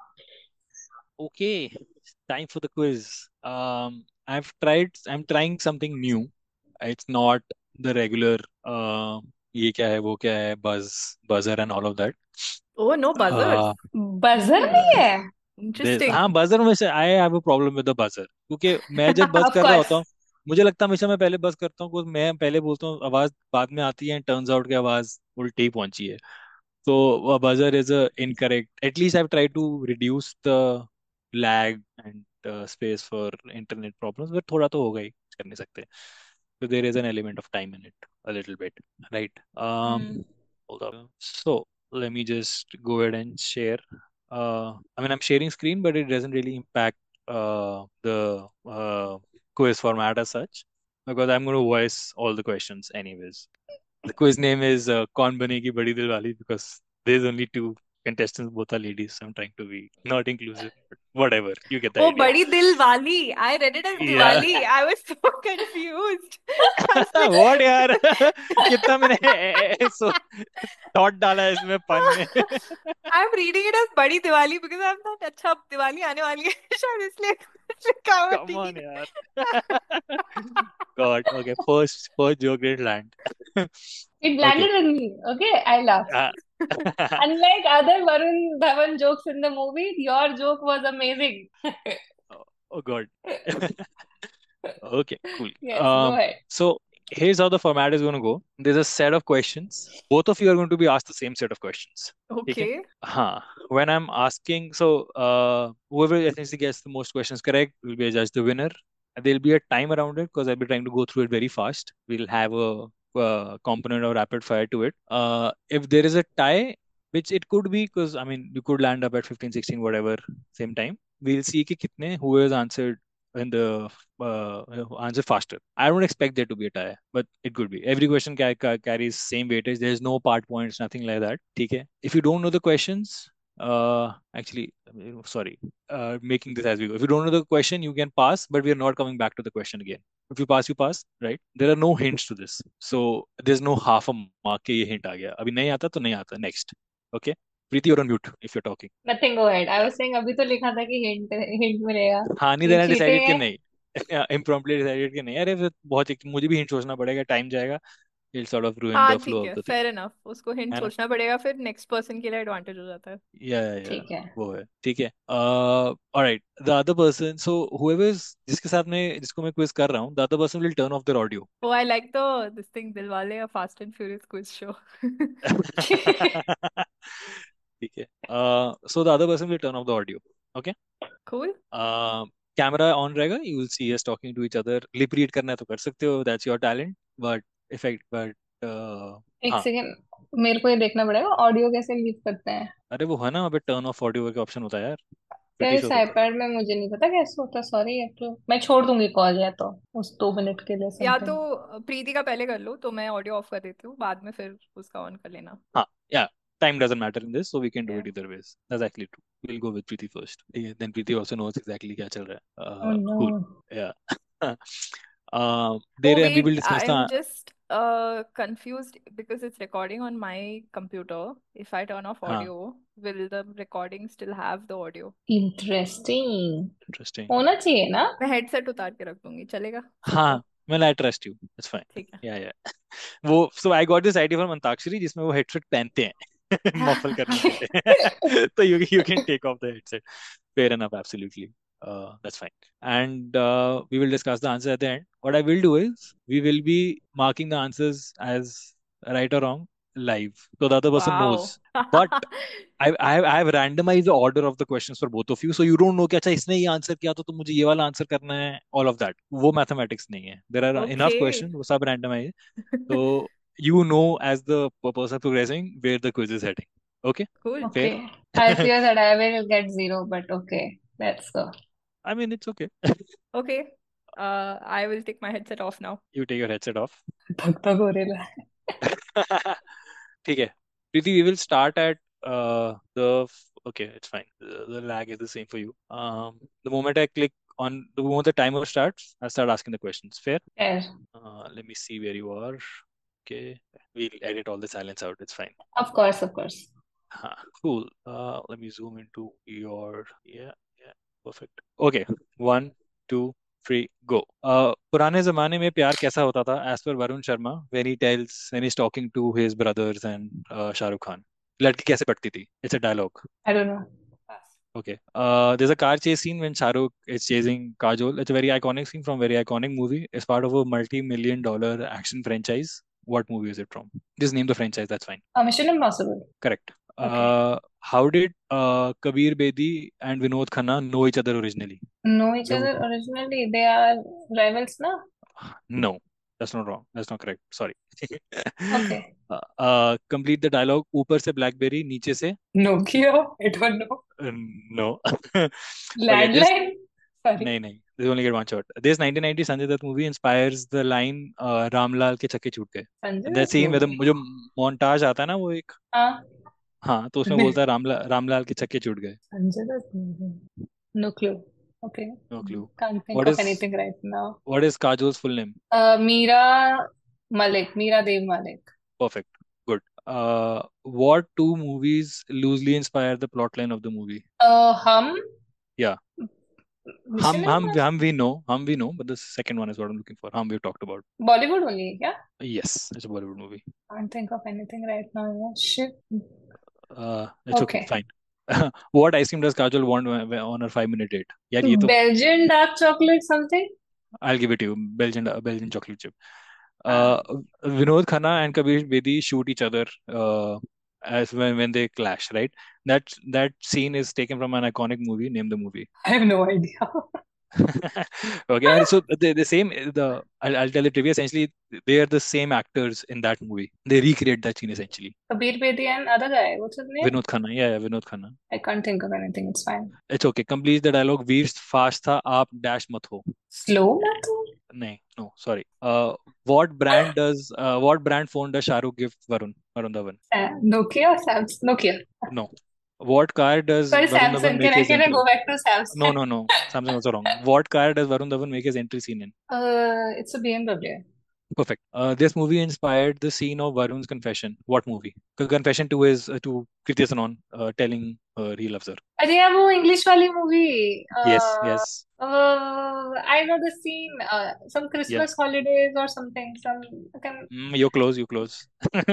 Okay, time for the quiz. Um, I've tried. I'm trying something new. It's not the regular. Uh, ये क्या है, वो क्या है, buzz, buzzer, and all of that. Oh no, buzzers. Uh, Buzzer नहीं है? this, Interesting. हाँ, buzzer में से I have a problem with the buzzer, क्योंकि मैं जब buzz Of कर रहा course. होता हूँ, मुझे लगता है हमेशा मैं पहले buzz करता हूँ, क्योंकि मैं पहले बोलता हूँ, आवाज बाद में आती है, and turns out कि आवाज उल्टी पहुंची है. So a buzzer is a incorrect. At least I've tried to reduce the lag and uh, space for internet problems, but थोड़ा तो होगा ही, कर नहीं सकते. So there is an element of time in it, a little bit, right? Um, Hmm. hold on. So let me just go ahead and share. Uh, I mean, I'm sharing screen, but it doesn't really impact uh, the uh, quiz format as such, because I'm going to voice all the questions anyways. The quiz name is uh, Kaun Banegi Badi Dilwali, because there's only two contestants, both are ladies. So I'm trying to be not inclusive, but whatever. You get the Oh, idea. Badi Dil Wali. I read it as Yeah. Diwali. I was so confused. I was like, What यार, कितना मैंने so thought डाला है इसमें पन में. I'm reading it as Badi Diwali because I'm not अच्छा दिवाली आने वाली है शायद इसलिए लिखा हुआ Come on थी. यार. God, okay, first first joke didn't land. It landed Okay. with me. Okay, I laughed. Uh, Unlike other Varun Dhawan jokes in the movie, your joke was amazing. oh God. Okay, cool. Yes, go Um, ahead. so here's how the format is going to go. There's a set of questions. Both of you are going to be asked the same set of questions. Okay? Okay. Huh. When I'm asking, so uh, whoever essentially gets the most questions correct will be judged the winner. And there'll be a time around it because I'll be trying to go through it very fast. We'll have a, uh component of rapid fire to it. Uh, if there is a tie, which it could be, because I mean, you could land up at fifteen, sixteen, whatever, same time. We'll see कि कितने who has answered in the uh, answer faster. I don't expect there to be a tie, but it could be. Every question ca ca carries same weightage. There's no part points, nothing like that. ठीक है? If you don't know the questions, uh, actually, sorry, uh, making this as we go. If you don't know the question, you can pass, but we are not coming back to the question again. If you pass, you pass, right? There are no hints to this, so there's no half a mark के ये hint आ गया. अभी नहीं आता तो नहीं आता. Next, okay? Preeti, you're on mute if you're talking. Nothing, go ahead. I was saying अभी तो लिखा था कि hint hint मिलेगा. हाँ नहीं ये देना cheating decided कि है. नहीं. Impromptu decided कि नहीं. अरे फिर बहुत एक मुझे भी हिंट सोचना पड़ेगा, टाइम जाएगा. It'll sort of ruin हाँ the flow ठीक of है, the thing. fair enough. उसको हिंट है ना? सोचना पड़ेगा, फिर नेक्स्ट पर्सन के लिए एडवांटेज हो जाता है. Yeah, yeah, yeah. ठीक है. वो है. ठीक है. Uh, all right. The other person, so whoever is जिसके साथ मैं जिसको मैं quiz कर रहा हूँ, the other person will turn off their audio. Oh, I like the this thing Dilwale, a Fast and Furious quiz show. ठीक है. Uh, so the other person will turn off the audio. Okay. Cool. Uh, camera on रहेगा. You will see us talking to each other. Lip read करना है तो कर सकते हो. That's your talent. But effect, but uh, एक हाँ. Second, मेरे को ये देखना पड़ेगा ऑडियो कैसे लीव करते हैं. अरे वो है ना, अबे टर्न ऑफ ऑडियो का ऑप्शन होता है यार. यार Pretty इस sure होता है. आईपैड में मुझे नहीं पता कैसे होता. सॉरी यार, तो मैं छोड़ दूंगी कॉल या तो उस दो मिनट के लिए या समथिंग. तो प्रीति का पहले कर लो तो मैं ऑडियो ऑफ कर देती हूँ, बाद में फिर उसका ऑन कर लेना. हाँ, yeah. time doesn't matter in this, so we can do Yeah. it either ways. That's actually true. We'll go with Preeti first. Yeah, then Preeti also knows exactly क्या चल रहा है. Oh Uh, cool. no. Yeah. Um, Oh there we will wait, discuss I'm the. just uh confused because it's recording on my computer. If I turn off हाँ, audio, will the recording still have the audio? Interesting. interesting. होना चाहिए ना? मैं headset उतार के रख दूंगी, चलेगा सबको? हाँ, well, I trust you. That's fine. ठीक है. Yeah, yeah. वो so I got this idea from antakshari जिसमें वो headset पहनते हैं muffle करने के लिए. तो you you can take off the headset. Fair enough, absolutely. Uh, that's fine. And uh, we will discuss the answer at the end. What I will do is we will be marking the answers as right or wrong live, so the other person Wow. knows. But I I have, I have randomized the order of the questions for both of you, so you don't know कि अच्छा इसने ये answer किया तो तो मुझे ये वाला आंसर करना है. All of that. वो mathematics नहीं है. There are enough Okay. questions. वो सब randomized. So you know as the person progressing where the quiz is heading. Okay? Cool. Fair? Okay. I fear that I will get zero, but okay. Let's go. I mean, it's okay. Okay. Uh, I will take my headset off now. You take your headset off. धक धक हो रहा है. ठीक है. Preeti, we will start at uh, the. Okay, it's fine. The, the lag is the same for you. Um, the moment I click on the moment the timer starts, I start asking the questions. Fair? Fair. Uh, let me see where you are. Okay, we'll edit all the silence out. It's fine. Of course, of course. Huh, cool. Uh, let me zoom into your. Yeah, yeah, perfect. Okay, one, two, three, go. Uh, पुराने जमाने में प्यार कैसा होता था? As per Varun Sharma, when he tells, when he's talking to his brothers and uh, Shah Rukh Khan, लड़की कैसे पटती थी? It's a dialogue. I don't know. Okay. Uh, there's a car chase scene when Shah Rukh is chasing Kajol. It's a very iconic scene from a very iconic movie. It's part of a multi-million dollar action franchise. What movie is it from? Just name the franchise. That's fine. Uh, Mission Impossible. Correct. Okay. Uh, how did uh, Kabir Bedi and Vinod Khanna know each other originally? Know each They were- other originally. They are rivals, na? No, that's not wrong. That's not correct. Sorry. Okay. Uh, uh, complete the dialogue. ऊपर से BlackBerry, नीचे से Nokia. I don't know. uh, no. Okay, this Landline. Sorry. नहीं नहीं. They only get one shot. This nineteen ninety Sanjay Dutt movie inspires the line uh, Ramlal के छक्के छूट गए. Sanjay That Dutt scene में movie. जो montage आता है ना वो एक हाँ. हाँ तो उसमें बोलता है रामलाल रामलाल के छक्के छूट गए. Sanjay Dutt movie. No clue. Okay. No clue. Can't think What of is anything right now. what is Kajol's full name? Uh, Meera Malik. Meera Dev Malik. Perfect. Good. Uh, what two movies loosely inspire the plotline of the movie? Uh, Hum. Yeah. Mission Hum, hum, Impossible. hum, we know. Hum, we know. But the second one is what I'm looking for. Hum, we've talked about. Bollywood only, yeah? Yes, it's a Bollywood movie. Can't think of anything right now. Yeah. Shit. Uh, it's okay. Okay. Fine. What ice cream does Kajol want when- on her five-minute date? यार ये तो Belgian dark chocolate something? I'll give it to you. Belgian Belgian chocolate chip. Uh, Vinod Khanna and Kabir Bedi shoot each other uh, as when, when they clash, right? That that scene is taken from an iconic movie. Name the movie. I have no idea. Okay, and so the, the same the I'll, I'll tell the trivia. Essentially, they are the same actors in that movie. They recreate that scene essentially. Kabir Bedi and other guy. What's his name? Vinod Khanna, yeah, yeah, Vinod Khanna. I can't think of anything. It's fine. It's okay. Complete the dialogue. Veer fast था आप dash मत हो. Slow matter? नहीं, no, sorry. Uh, what brand does uh, what brand phone does Shah Rukh give Varun Varun Dhawan? Uh, Nokia? Samsung? Nokia. No. What car does Sorry, Varun Dhawan Samsung. make Can I his can I entry? go back to Samsung? No, no, no. Samsung also wrong. What car does Varun Dhawan make his entry scene in? Uh, it's a B M W. Perfect. Uh, this movie inspired the scene of Varun's confession. What movie? Because confession two is uh, to Kriti Sanon uh, telling her he loves her. अरे यार वो English वाली movie. Yes, Uh, yes. uh, I know the scene. Uh, some Yeah. Christmas holidays or something. Some can. Mm, you're close, you're close.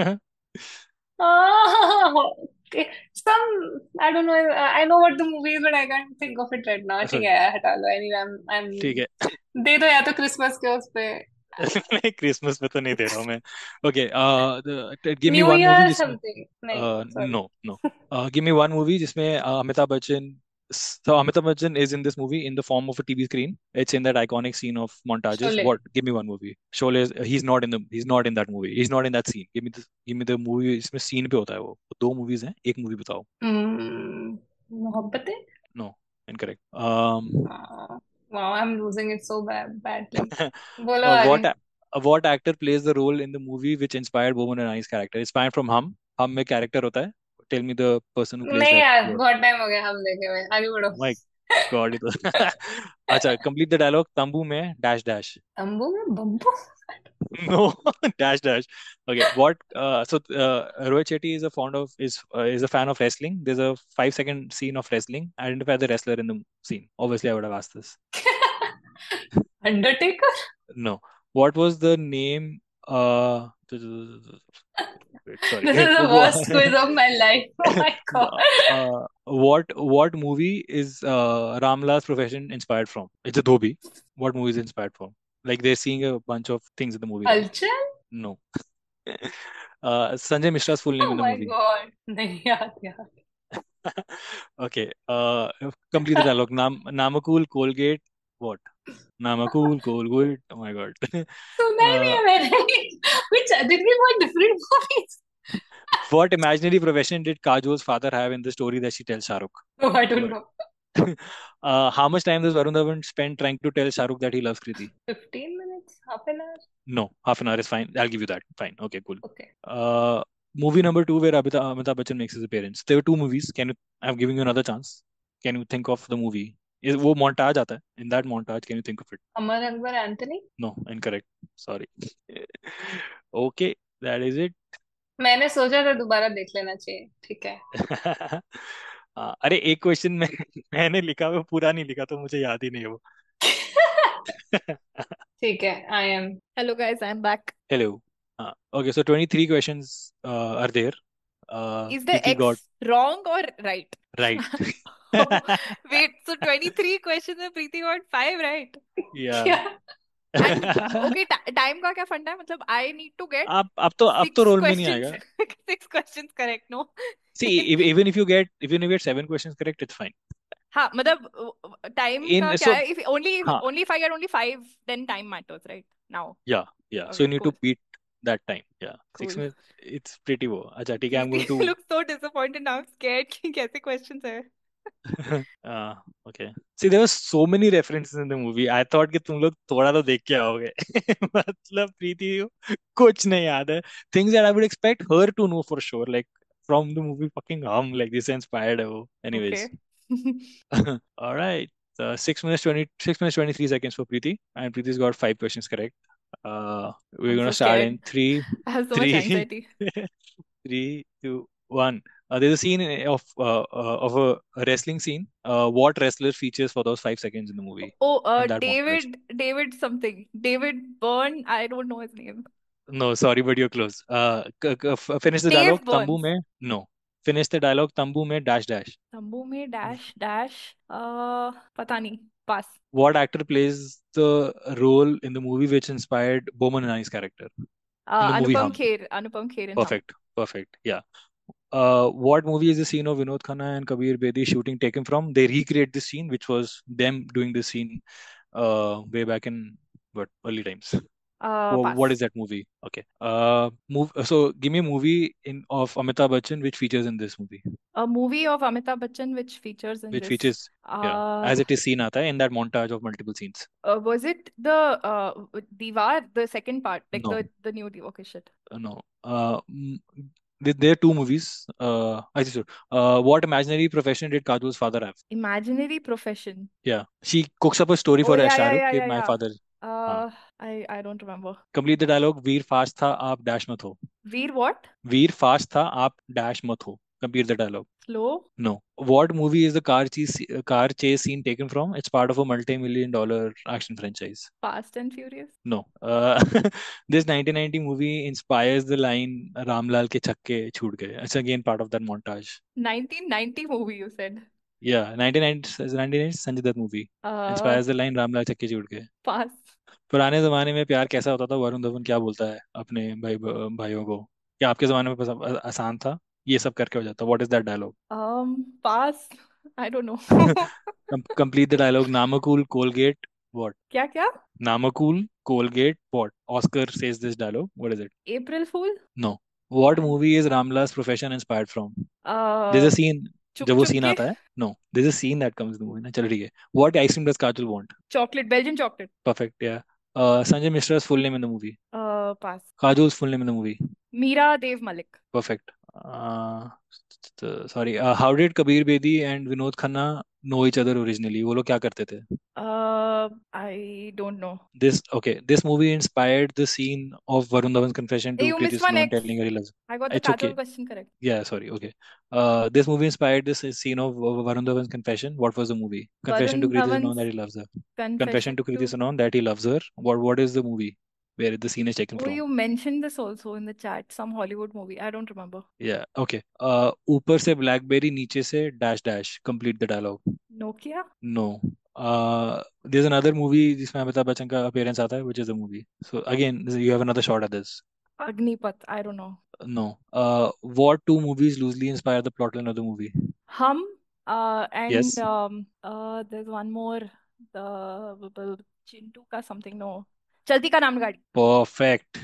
Oh, okay. Some I don't know. I I know what the movie is, but I can't think of it right now. ठीक है यार, हटा लो. Anyway, I'm I'm ठीक है. दे दो या तो Christmas के उस पे. नहीं क्रिसमस में तो नहीं दे रहा हूँ मैं. Okay, uh, the, give me New one Year movie or जिसमें something. नहीं, uh, sorry. no, no. Uh, give me one movie जिसमें uh, Amitabh Bachchan. So Amitabh Bachchan is in this movie in the form of a T V screen. It's in that iconic scene of montages. Sholay. What? Give me one movie. Sholay is he's not in the he's not in that movie. He's not in that scene. Give me the give me the movie. इसमें scene पे होता है वो. दो movies हैं. एक movie बताओ. Hmm, Mohabbatein? No, incorrect. Um, Uh, wow, I'm losing it so bad badly. बोलो uh, आगे. what uh, what actor plays the role in the movie which inspired Woman and I's character? It's inspired from Hum. Hum में character होता है. tell me the person who plays नहीं that यार, word. बहुत time हो गया हम देखे हुए, आगे बढ़ो। My God, ये तो अच्छा, complete the dialogue. तंबू में dash dash. तंबू में बम्बू? No, dash dash. Okay, what? Uh, so uh, Rohit Shetty is a fond of is uh, is a fan of wrestling. There's a five second scene of wrestling. Identify the wrestler in the scene. Obviously, I would have asked this. Undertaker? No. What was the name? Uh, wait, sorry. This is the worst quiz of my life. Oh my god. uh, what what movie is uh, Ramlal's profession inspired from? It's a dhobi. What movie is inspired from? Like they're seeing a bunch of things in the movie. Right? हलचल? No. uh, Sanjay Mishra's full name Oh in the my movie. god. नहीं याद यार। Okay. Uh, complete the dialogue. Nam Namakul Colgate. What? Namakul Colgate. Oh my god. सुना ही नहीं uh, है मैंने। Which did we watch different movies? what imaginary profession did Kajol's father have in the story that she tells Shah Rukh? No, I don't know. uh, how much time does Varun Dhawan spend trying to tell Shah Rukh that he loves Kriti? fifteen minutes? Half an hour? No, half an hour is fine. I'll give you that. Fine. Okay, cool. Okay. Uh, movie number two where Abhita- Amitabh Bachchan makes his appearance. There were two movies. Can you? I'm giving you another chance. Can you think of the movie? Is वो montage आता है? In that montage, can you think of it? Amar Akbar Anthony? No, incorrect. Sorry. Okay, that is it. मैंने सोचा था दोबारा देख लेना चाहिए, ठीक है। हाँ, अरे एक क्वेश्चन में मैंने लिखा वो पूरा नहीं लिखा तो मुझे याद ही नहीं है वो। ठीक है, I am. Hello guys, I'm back. Hello. Uh, okay, so twenty-three questions uh, are there. Uh, Is the Preeti X got wrong or right? right. Wait, so twenty-three questions and Preeti got five right. Yeah. क्या? And okay, ti- time का क्या फंडा है? मतलब I need to get अब अब तो अब तो six रोल में नहीं questions, आएगा. six questions correct, no? See, if, even if you get even if you get seven questions correct, it's fine. हाँ, मतलब time In का क्या so है? If only हाँ, only if I get only five, then time matters, right? Now. yeah, yeah. So Okay, you need cool, to beat that time. Yeah, six cool. minutes. It's pretty वो. अच्छा ठीक है, I'm going Preeti to. looks so disappointed now. I'm scared कि कैसे questions है. uh, okay. See, there were so many references in the movie. I thought कि तुम लोग थोड़ा तो देख के आओगे. मतलब प्रीति को कुछ नहीं याद है. Things that I would expect her to know for sure, like from the movie fucking Hum, like this inspired her. Anyways. Okay. All right. Uh, six minutes twenty six minutes twenty three seconds for Preeti, and Preeti's got five questions correct. Uh, we're I'm gonna so start scared. in three, I have so much three, anxiety. three, two, one. Uh, there's a scene of uh, uh, of a wrestling scene. Uh, what wrestler features for those five seconds in the movie? Oh, uh, In that montage. David, David something. David Byrne. I don't know his name. No, sorry, but you're close. Uh, c- c- f- finish the Dave dialogue. Tambu Burns. में no. Finish the dialogue. Tambu में dash dash. तंबू में dash dash. Uh, पता नहीं. Pass. What actor plays the role in the movie which inspired Boman Anani's character in Uh, the movie Anupam Hum? Kher. Anupam Kher in Hum. Perfect, perfect. Yeah. Uh, what movie is the scene of Vinod Khanna and Kabir Bedi shooting taken from? They recreate this scene, which was them doing this scene uh, way back in what early times. Uh, Wha- what pass. is that movie? Okay. Uh, move. So give me a movie in of Amitabh Bachchan which features in this movie, A movie of Amitabh Bachchan which features in which this. features yeah Uh, as it is seen आता है in that montage of multiple scenes. uh, was it the uh Diwar, the second part, like No, the the new Diwar? Okay, shit. uh, no. Uh, mm, there there are two movies. Uh, I see. So, uh, what imaginary profession did Kajol's father have? Imaginary profession. Yeah, she cooks up a story Oh for uh, yeah, Shah yeah, Rukh yeah, कि yeah, my yeah. father. हाँ. Uh, I I don't remember. Complete the dialogue. वीर fast था आप dash मत हो. Veer what? Veer fast था आप dash मत हो. Complete the dialogue. Slow? No. What movie is the car chase uh, car chase scene taken from? It's part of a multi-million dollar action franchise. Fast and Furious? No. Uh, this nineteen ninety movie inspires the line Ramlal के छक्के छूट गए. It's again part of that montage. nineteen ninety movie, you said. Yeah, nineteen ninety nineteen ninety Sanjay Dutt movie Uh, inspires the line Ramlal छक्के छूट गए. pass. पुराने जमाने में प्यार कैसा होता था? वरुण धवन क्या बोलता है अपने भाई भाइयों को? क्या आपके जमाने में बस आ- आसान था? ये सब करके हो जाता. What is that dialogue? Um, pass. I don't know. Com- complete the dialogue. Namakul Colgate. What? क्या क्या? Namakul Colgate. What? Oscar says this dialogue. What is it? April Fool? No. What Fine. movie is Ramlal's profession inspired from? There's Uh, a scene. चुप जब वो चुप scene के आता है. No. There's a scene that comes in the movie. ना चलो ठीक है. What ice cream does Kajol want? chocolate, Belgian chocolate. Perfect. Yeah. Uh, Sanjay Mishra's full name in the movie. Uh, pass. Kajol's full name in the movie. Meera Dev Malik. Perfect. Uh, So, sorry. Uh, how did Kabir Bedi and Vinod Khanna know each other originally? वो लोग क्या करते थे? Uh, I don't know. This okay. This movie inspired the scene of Varun Dhawan's confession Hey, to you Kriti missed one Sanon X. telling her he loves. I got the It's Kajol okay. question correct. Yeah, sorry. Okay. Uh, this movie inspired this scene of uh, Varun Dhawan's confession. What was the movie? Confession to Varun Kriti Sanon that Dhawan's he loves her. confession Confession to Kriti to. Sanon that he loves her. What What is the movie where the scene is taken Oh, from? you mentioned this also in the chat. Some Hollywood movie. I don't remember. Yeah. Okay. Uh, ऊपर से BlackBerry नीचे से dash dash. Complete the dialogue. Nokia? No. Uh, there's another movie जिसमें अमिताभ बच्चन का appearance आता है, which is the movie. So again, you have another shot at this. Agnipath. I don't know. No. Uh, what two movies loosely inspire the plotline of the movie? Hum. Uh, and Yes. um, uh, there's one more. The b- b- Chintu ka something. No. Chalti ka naam gaadi. Perfect.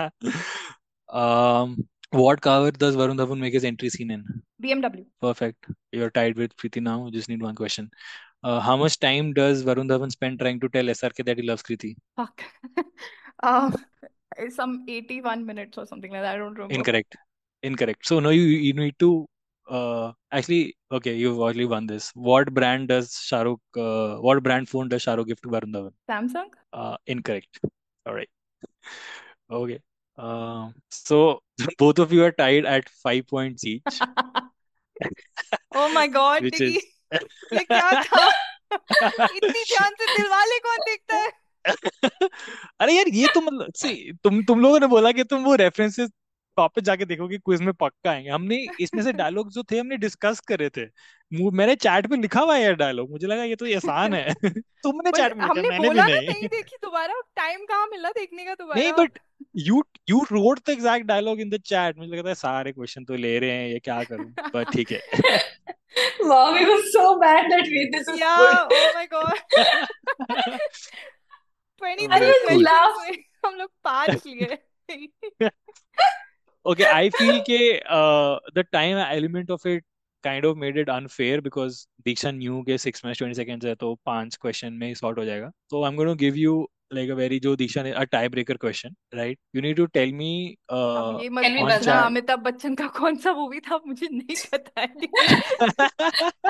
Um, what cover does Varun Dhawan make his entry scene in? B M W. Perfect. You're tied with Preeti now. Just need one question. Uh, how much time does Varun Dhawan spend trying to tell S R K that he loves Kriti? Fuck. um, it's some eighty-one minutes or something like that. I don't remember. Incorrect. Incorrect. So no, you you need to uh actually okay, you've already won this. What brand does Shahrukh uh, what brand phone does Shahrukh give to Varun Dhawan? Samsung? Uh, incorrect. All right. Okay. Um, so both of you are tied at five points each, Oh my God, which Diggy. is ये क्या था? इतनी ध्यान से दिलवाले कौन देखता है? अरे यार ये तो मतलब see, तुम तुम लोगों ने बोला कि तुम वो रेफरेंसेस वापस जाके देखोगे क्विज में पक्का आएंगे हमने इसमें से डायलॉग जो थे हमने डिस्कस करे थे मु- मैंने चैट पे लिखा हुआ है यार डायलॉग मुझे लगा ये तो ये आसान है तुमने पर चैट में लिखा हमने मैंने भी बोला ना नहीं नहीं देखी दोबारा टाइम कहाँ मिला देखने का नहीं दोबारा but you you wrote the exact dialogue in the chat मुझे लगता है सारे क्वेश्चन तो ले रहे हैं ये क्या करूं पर ठीक है Wow, it was so bad that we this is या good. oh my God I twenty-three was cool. questions laugh. में हम लोग पांच लिए Okay, I feel ke uh, the time element of it kind of made it unfair because Diksha knew ke six minutes twenty seconds है तो पांच question में sort हो जाएगा. So I'm going to give you like a very जो Diksha ने a tiebreaker question, right? You need to tell me अब uh, ये मत Can we on buzz पूछना up? chat. अमिताभ बच्चन का कौन सा मूवी था मुझे नहीं पता है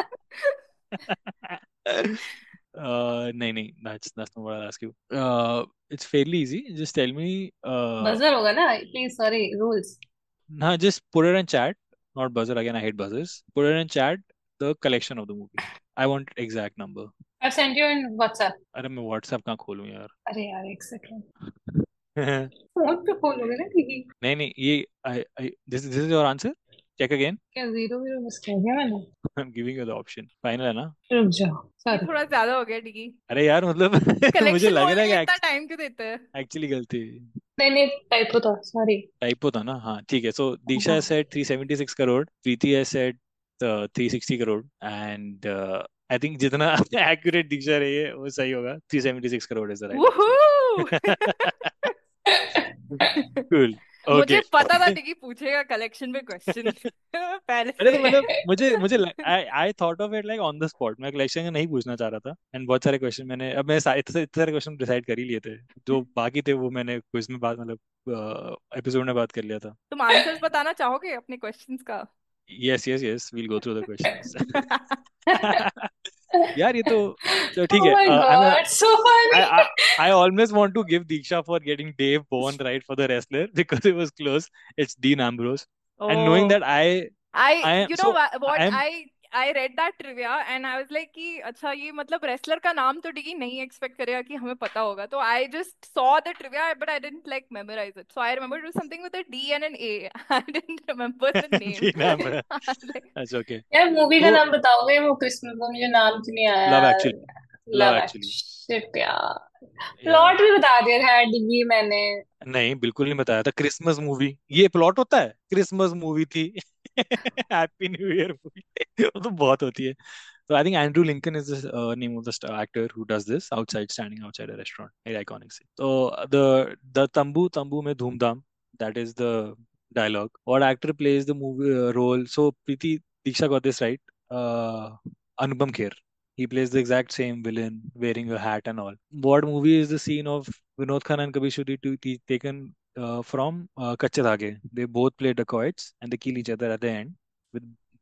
uh, नहीं नहीं that's that's not what I'll ask you. Uh, it's fairly easy. Just tell me uh, Buzzer होगा ना? Please, sorry, rules. nah, just put it in chat. Not buzzer again. I hate buzzers. Put it in chat. The collection of the movie. I want exact number. I've sent you in WhatsApp. अरे मैं WhatsApp कहाँ खोलूँ यार अरे यार एक second नहीं phone पे खोलोगे ना दीदी नहीं ये I I this this is your answer. Check again. क्या जीरो जीरो मिस कर दिया मैंने I'm giving you the option. Final है ना? रुक जाओ ये सॉरी थोड़ा ज्यादा हो गया डिगी अरे यार मतलब मुझे कलेक्शन लग रहा बोलने है में इतना कि टाइम क्यों देते हैं एक्चुअली गलती नहीं नहीं टाइपो था सॉरी टाइपो था ना हाँ ठीक है so Diksha has said three seventy-six crore Preeti has said uh, three sixty crore and I think जितना एक्यूरेट दीक्षा रही है वो सही होगा three seventy-six crore is the right answer cool मुझे ओके पता था डिगी पूछेगा कलेक्शन में क्वेश्चन पहले अरे तो से मतलब मुझे मुझे I I thought of it like on the spot मैं कलेक्शन का नहीं पूछना चाह रहा था एंड बहुत सारे क्वेश्चन मैंने अब मैं सा- इतने इतने सारे क्वेश्चन डिसाइड कर ही लिए थे जो बाकी थे वो मैंने क्विज में बात मतलब एपिसोड में बात कर लिया था तुम आंसर्स बताना चाहोगे अपने क्वेश्चंस का yes yes yes we'll go through the questions यार ये तो तो ठीक Oh है my I am God, so funny. I, I I almost want to give Diksha for getting Dave Bourne right for the wrestler because it was close. It's Dean Ambrose, and knowing oh that I I I you know so wha- what I'm I I read that trivia and I was like कि अच्छा ये मतलब wrestler का नाम तो डिगी नहीं expect करेगा कि हमें पता होगा तो I just saw the trivia but I didn't like memorize it so I remember it was something with a D and an A I didn't remember the name Dean Ambrose. I was like, That's okay. यार movie का तो नाम बताओगे वो Christmas का मुझे नाम तो नहीं आया Love यार Actually. Love love Actually. Shit यार Yeah. प्लॉट भी बता दिया था डिग्री मैंने नहीं बिल्कुल नहीं बताया था क्रिसमस मूवी ये प्लॉट होता है क्रिसमस मूवी थी हैप्पी न्यू ईयर मूवी वो तो बहुत होती है So I think Andrew Lincoln is the uh, name of the star actor who does this outside, standing outside a restaurant. Very iconic scene. So uh, the the Tambu Tambu mein Dhoom Dham. That is the dialogue. What actor plays the movie uh, role? So Preeti Diksha got this right. Uh, Anupam Kher. He plays the exact same villain, wearing a hat and all. What movie is the scene of Vinod Khanna and Kabir Shuddhi to t- taken uh, from uh, Kacche Dhage? They both play dacoits and they kill each other at the end with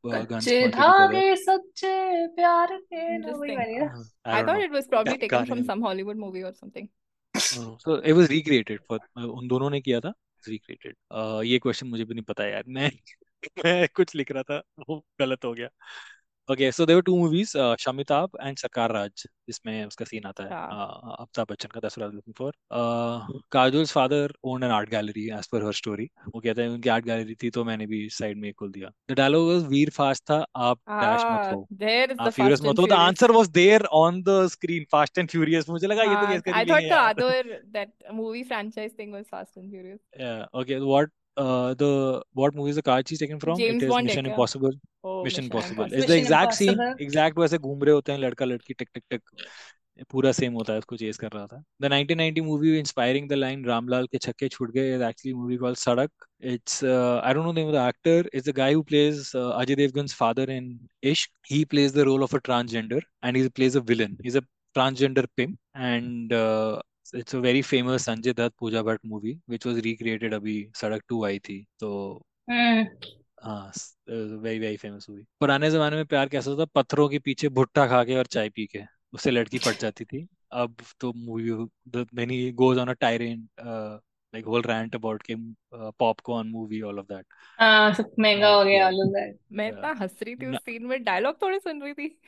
uh, guns कच्चे pointed each other. धागे सच्चे प्यार के ना वही Interesting. वाली ना Uh, I I don't thought know. it was probably taken गाने from में some Hollywood movie or something. no, no. So it was recreated for uh, उन दोनों ने किया था. It's recreated. Uh, ये क्वेश्चन मुझे भी नहीं पता यार. मैं मैं कुछ लिख रहा था वो गलत हो गया. Okay, so there were two movies, uh, Shamitab and Sarkar Raj, जिसमें उसका सीन आता है हाँ. uh, अमिताभ बच्चन का. That's what I was looking for. Uh, Kajol's father owned an art gallery as per her story. वो कहते हैं उनकी art gallery थी तो मैंने भी साइड में खोल दिया. The dialogue was वीर फास्ट था आप डैश मत Ah, हो there is आप the फ्यूरियस Fast मत and हो. The Furious. answer was there on the screen, Fast and Furious. मुझे लगा ये तो हाँ, guess कर ही I thought लेंगे the यार. other that movie franchise thing was Fast and Furious. Yeah, okay. What uh the what movie is the car she's taken from? It James is Bond है Mission क्या? Impossible. Oh, Mission Mission Impossible. Impossible. It's the Mission exact scene, Impossible. exact वैसे घूम रहे होते हैं लड़का लड़की टिक टिक टिक पूरा सेम होता है उसको चेस कर रहा था. The nineteen ninety movie inspiring the line Ramlal के छक्के छूट गए is actually a movie called Sadak. It's uh, I don't know the name of the actor. It's the guy who plays uh, Ajay Devgan's father in Ishq. He plays the role of a transgender and he plays a villain. He's a transgender pimp and uh, it's a very famous Sanjay Dutt Pooja Bhatt movie which was recreated अभी सड़क to आई थी तो हम्म हाँ very very famous movie. पुराने जमाने में प्यार कैसा होता था पत्थरों के पीछे भुट्टा खा के और चाय पी के उससे लड़की पट जाती थी. अब तो मूवी देन ही goes on a tyrant like whole rant about के popcorn movie all of that. हाँ सब महंगा हो गया ऑल ऑफ दैट. मैं इतना हंस रही थी उस सीन में डायलॉग थोड़ी सुन रही थी.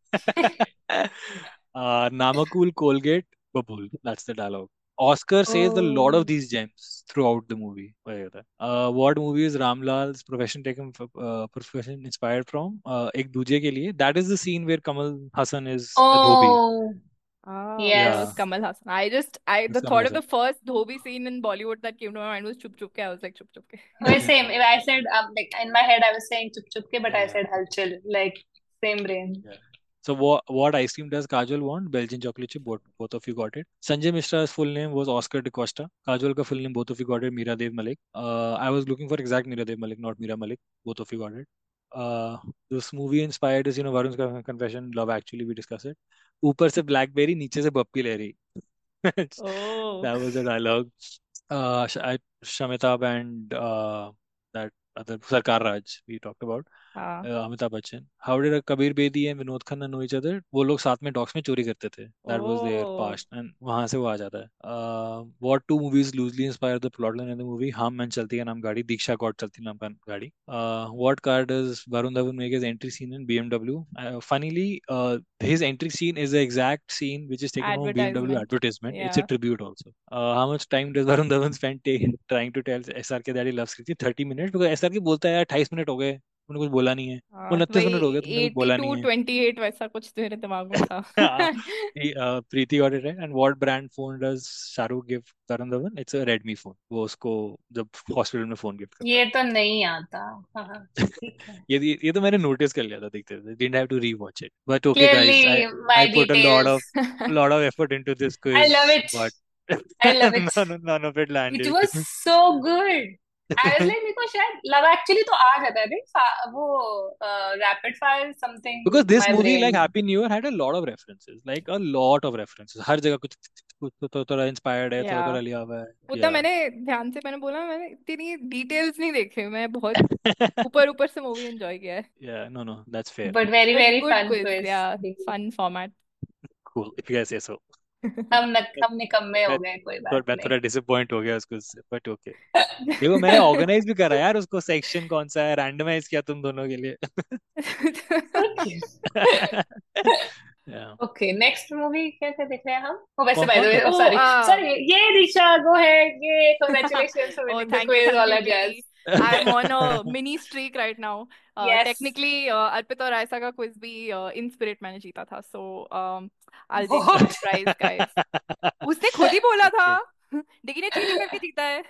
uh, Namakool Colgate Babul. That's the dialogue. Oscar says a lot of Oh. these gems throughout the movie. Uh, what movie is Ramlal's profession taken f- uh, profession inspired from? Uh, Ek Duje Ke Liye. That is the scene where Kamal Hassan is a dhobi. Oh. Ah, Yes. that was Kamal Hassan. I just, I It's the Kamal thought of Hassan. the first dhobi scene in Bollywood that came to my mind was Chup Chup Ke. I was like Chup Chup Ke. Well, same. I said um, like in my head I was saying chup chup ke, but I Yeah. said halchal. Like same brain. Yeah. So what what ice cream does Kajol want? Belgian chocolate chip. Both, both of you got it. Sanjay Mishra's full name was Oscar De Costa. Kajol ka full name, both of you got it. Meera Dev Malik. Uh, I was looking for exact Meera Dev Malik, not Meera Malik. Both of you got it. Uh, this movie inspired is you know Varun's Confession, Love Actually. We discussed it. ऊपर से blackberry, नीचे से Bappi Lahiri. Oh. That was the dialogue. Uh, Sh- I, Shamitab and uh, that other Sarkar Raj we talked about. हाँ. uh, Amitabh Bachchan. How did a Kabir Bedi and Vinod Khanna know each other? वो लोग साथ में dogs में चोरी करते थे. That was their Oh. past and वहां से वो आ जाता है. Uh, what two movies loosely inspired the plotline in the movie? हम मन चलती है नाम गाड़ी, दीक्षा गॉड चलती नाम का गाड़ी. Uh, what car does Varun Dhawan make his entry scene in B M W? Uh, funnily, uh, his entry scene is the exact scene which is taken from B M W Advertisement. advertisement. It's a Yeah. tribute also. Uh, how much time does Varun Dhawan spend ta- trying to tell S R K that he loves Kriti? thirty minutes because S R K बोलता है यार अट्ठाईस minute हो गए तूने कुछ बोला नहीं है. हाँ, तो उनतीस वही मिनट हो गए तुमने कुछ बोला नहीं eighty-two है. twenty-eight वैसा कुछ मेरे दिमाग में था. He, uh, Preeti got it right. And what brand phone does Shahrukh give Varun Dhawan? It's a Redmi phone. वो उसको जब हॉस्पिटल में फोन गिफ्ट करता ये तो नहीं आता. हाँ ठीक है. है. ये ये ये तो मैंने नोटिस कर लिया था देखते थे. Didn't have to rewatch it. But okay guys, I Clearly my I put a lot of details. lot of effort into this quiz. I love it. But I love it. none, none of it It landed. was so good. I was like मेरे को शायद love actually तो आ जाता है रे फा- वो rapid fire something Because this my movie, like brain. Happy New Year, had a lot of references, like a lot of references. हर जगह कुछ कुछ तो, तो, थोड़ा inspired है, थोड़ा Yeah. थोड़ा लिया हुआ है. उतना Yeah. मैंने ध्यान से मैंने बोला मैंने इतनी डिटेल्स नहीं देखे. मैं बहुत ऊपर ऊपर से मूवी एंजॉय किया है. Yeah, no, no, that's fair. But very But very good fun quiz. Quiz. Yeah, fun format. Cool, if you guys say so. हम न, हम निकम्मे हो मैं गए कोई थोड़ा बात मैं नहीं. थोड़ा डिसअपॉइंट हो गया उसको, बट ओके. देखो मैंने ऑर्गेनाइज भी करा यार उसको, सेक्शन कौन सा है रैंडमाइज किया तुम दोनों के लिए. Yeah. ओके नेक्स्ट मूवी क्या क्या देख रहे हैं हम. ओ वैसे कौन बाय द कौन वे कर Oh, सॉरी uh, सॉरी ये दीक्षा गो है ये congratulations for oh, winning the thank you, quiz thank all you, that jazz. Preeti. I'm on a mini streak right now. Uh, Yes. technically, uh, Arpita और आयशा का quiz भी uh, in spirit मैंने जीता था. So, um, I'll take What? that prize, guys. उसने खुद ही बोला था. डिकी ने चीटिंग करके जीता है.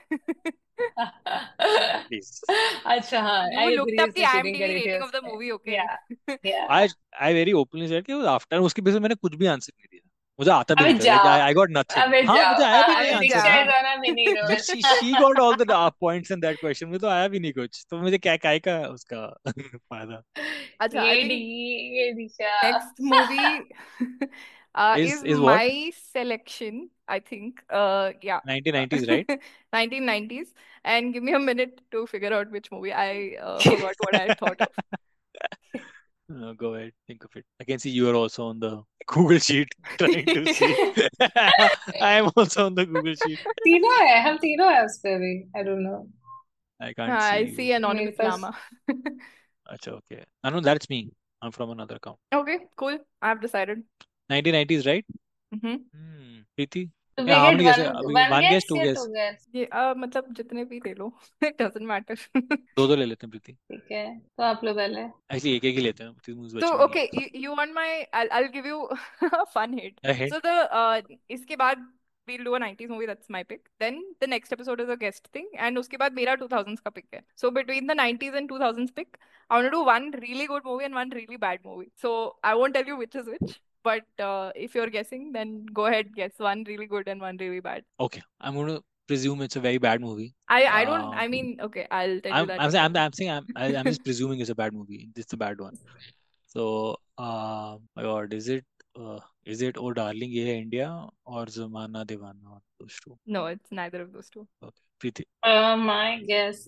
Please. अच्छा हाँ You I looked agree up the उसने cheating IMDb करी थी rating of the उसने. movie, okay? Yeah. Yeah. I I very openly said कि आफ्टर उसके बेसिस मैंने कुछ भी आंसर नहीं दिया. मुझे आता भी अबे नहीं था. Like, जाओ I, I got nothing. अबे हाँ जाओ मुझे आया भी हाँ, नहीं अबे आंसर. दीक्षा हाँ is on a mini roll. But she she got all the uh, points in that question. मुझे तो आया भी नहीं कुछ. तो मुझे क्या काय का उसका फायदा. अच्छा, I ये think डी ये दीक्षा. next movie uh, Is is is what? my selection, I think. Uh, yeah. nineteen nineties, right? nineteen nineties. And give me a minute to figure out which movie. I uh, forgot what I thought of. No, go ahead, think of it. I can see you are also on the Google sheet trying to see. I am also on the Google sheet. तीनों है, हम तीनों है उस पे भी. I don't know. I can't I see see you. मेरे anonymous pass. llama. Acha, okay. I know that's me. I'm from another account. Okay, cool. I've decided. nineteen nineties, right? Mm-hmm. Hmm. Preeti? So Yeah, we how get many guesses? one अभी one one guess, guess two या guess. two guess. ये uh, मतलब जितने भी ले लो. It doesn't matter. दो दो ले लेते हैं प्रीति. ठीक है, तो आप लोग पहले. ऐसे एक एक ही लेते हैं. प्रीति मुझे So बची okay, you, you want my I'll I'll give you a fun hint. नहीं. A hint. So the uh इसके बाद we'll do a nineties movie, that's my pick. Then the next episode is a guest thing, and उसके बाद मेरा two thousands का pick है. So between the nineties and two thousands pick, I want to do one really good movie and one really bad movie. So I won't tell you which is which, but uh, if you're guessing, then go ahead, guess one really good and one really bad. Okay, I'm going to presume it's a very bad movie. I I don't. I Um, mean, okay, I'll tell you I'm that I'm in saying a I'm, second. I'm saying I'm I- I'm just presuming it's a bad movie. This is the bad one. So, uh, my God, is it uh, is it Oh Darling Ye Hai India or Zamana Divana? Those two. No, it's neither of those two. Okay, Preeti. Uh, my guess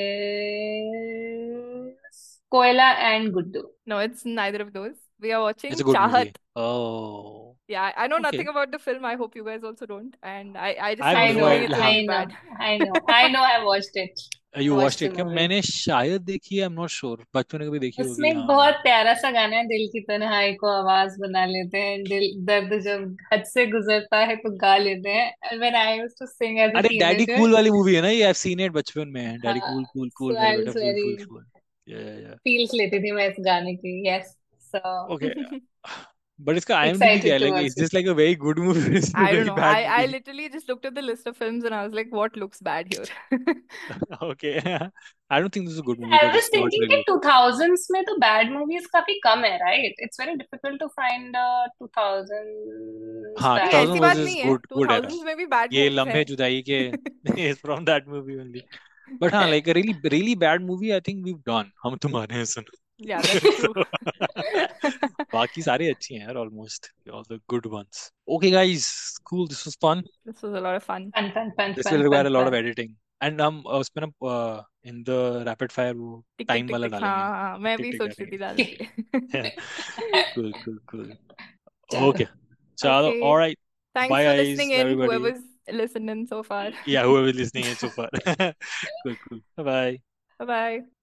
is Koila and Guddu. No, it's neither of those. We are watching It's a good movie. Chahat. Oh, Yeah, I I know okay. nothing about the film. I hope you guys also don't. And I, I just I have have I a no know, feeling idea. it's I gonna be know, bad. I know, I know. I watched it. Uh, You Watched watched the it क्या? movie. मैंने शायद देखी है. I'm not sure. बचपन में कभी देखी होगी. उसमें हाँ. बहुत प्यारा सा गाना है, दिल की तन्हाई को आवाज बना लेते हैं, दिल दर्द जब हद से गुजरता है तो गा लेते हैं. When I used to sing as a अरे डैडी teenager, कूल वाली मूवी है ना ये. I've seen it बचपन में. डैडी हाँ, cool cool so cool I मेरा was बेटा फूल फूल very फूल. Yeah, yeah, yeah. feels लेती थी मैं इस गाने की. Yes, so Okay. But इसका I M D B क्या excited है? to Like, watch is it. this like a very good movie or is it a I don't very know. bad I, I movie? literally just looked at the list of films and I was like, what looks bad here? Okay. I don't think this is a good movie I because was it's not thinking really. कि two thousands में तो bad movies काफी कम है, right? It's very difficult to find a two thousands हाँ, नहीं, bad ऐसी two thousand बात was movie. his नहीं है. good two good era. thousands में भी bad ये movies लम्हे हैं. जुदाई के is from that movie only. But हाँ, like a really really bad movie I think we've done. हम तुम्हारे हैं सुनो. Yeah, that's true. बाकी सारे अच्छे हैं यार almost all the good ones. Okay guys, cool. This was fun. This was a lot of fun. Fun, fun, fun, This fun, will require fun, a lot of fun. editing. And हम uh, उसमें ना uh, in the rapid fire वो टिक टिक time टिक वाला टिक. डालेंगे. हाँ हाँ, मैं टिक भी टिक सोच रही थी डालेंगे. डालने के. Cool, cool, cool. चलो. Okay. Chalo. Okay. All right. Thanks Bye, for guys, listening in, everybody. whoever's listening so far. Yeah, whoever is listening in so far. Cool, cool. Bye bye. Bye bye.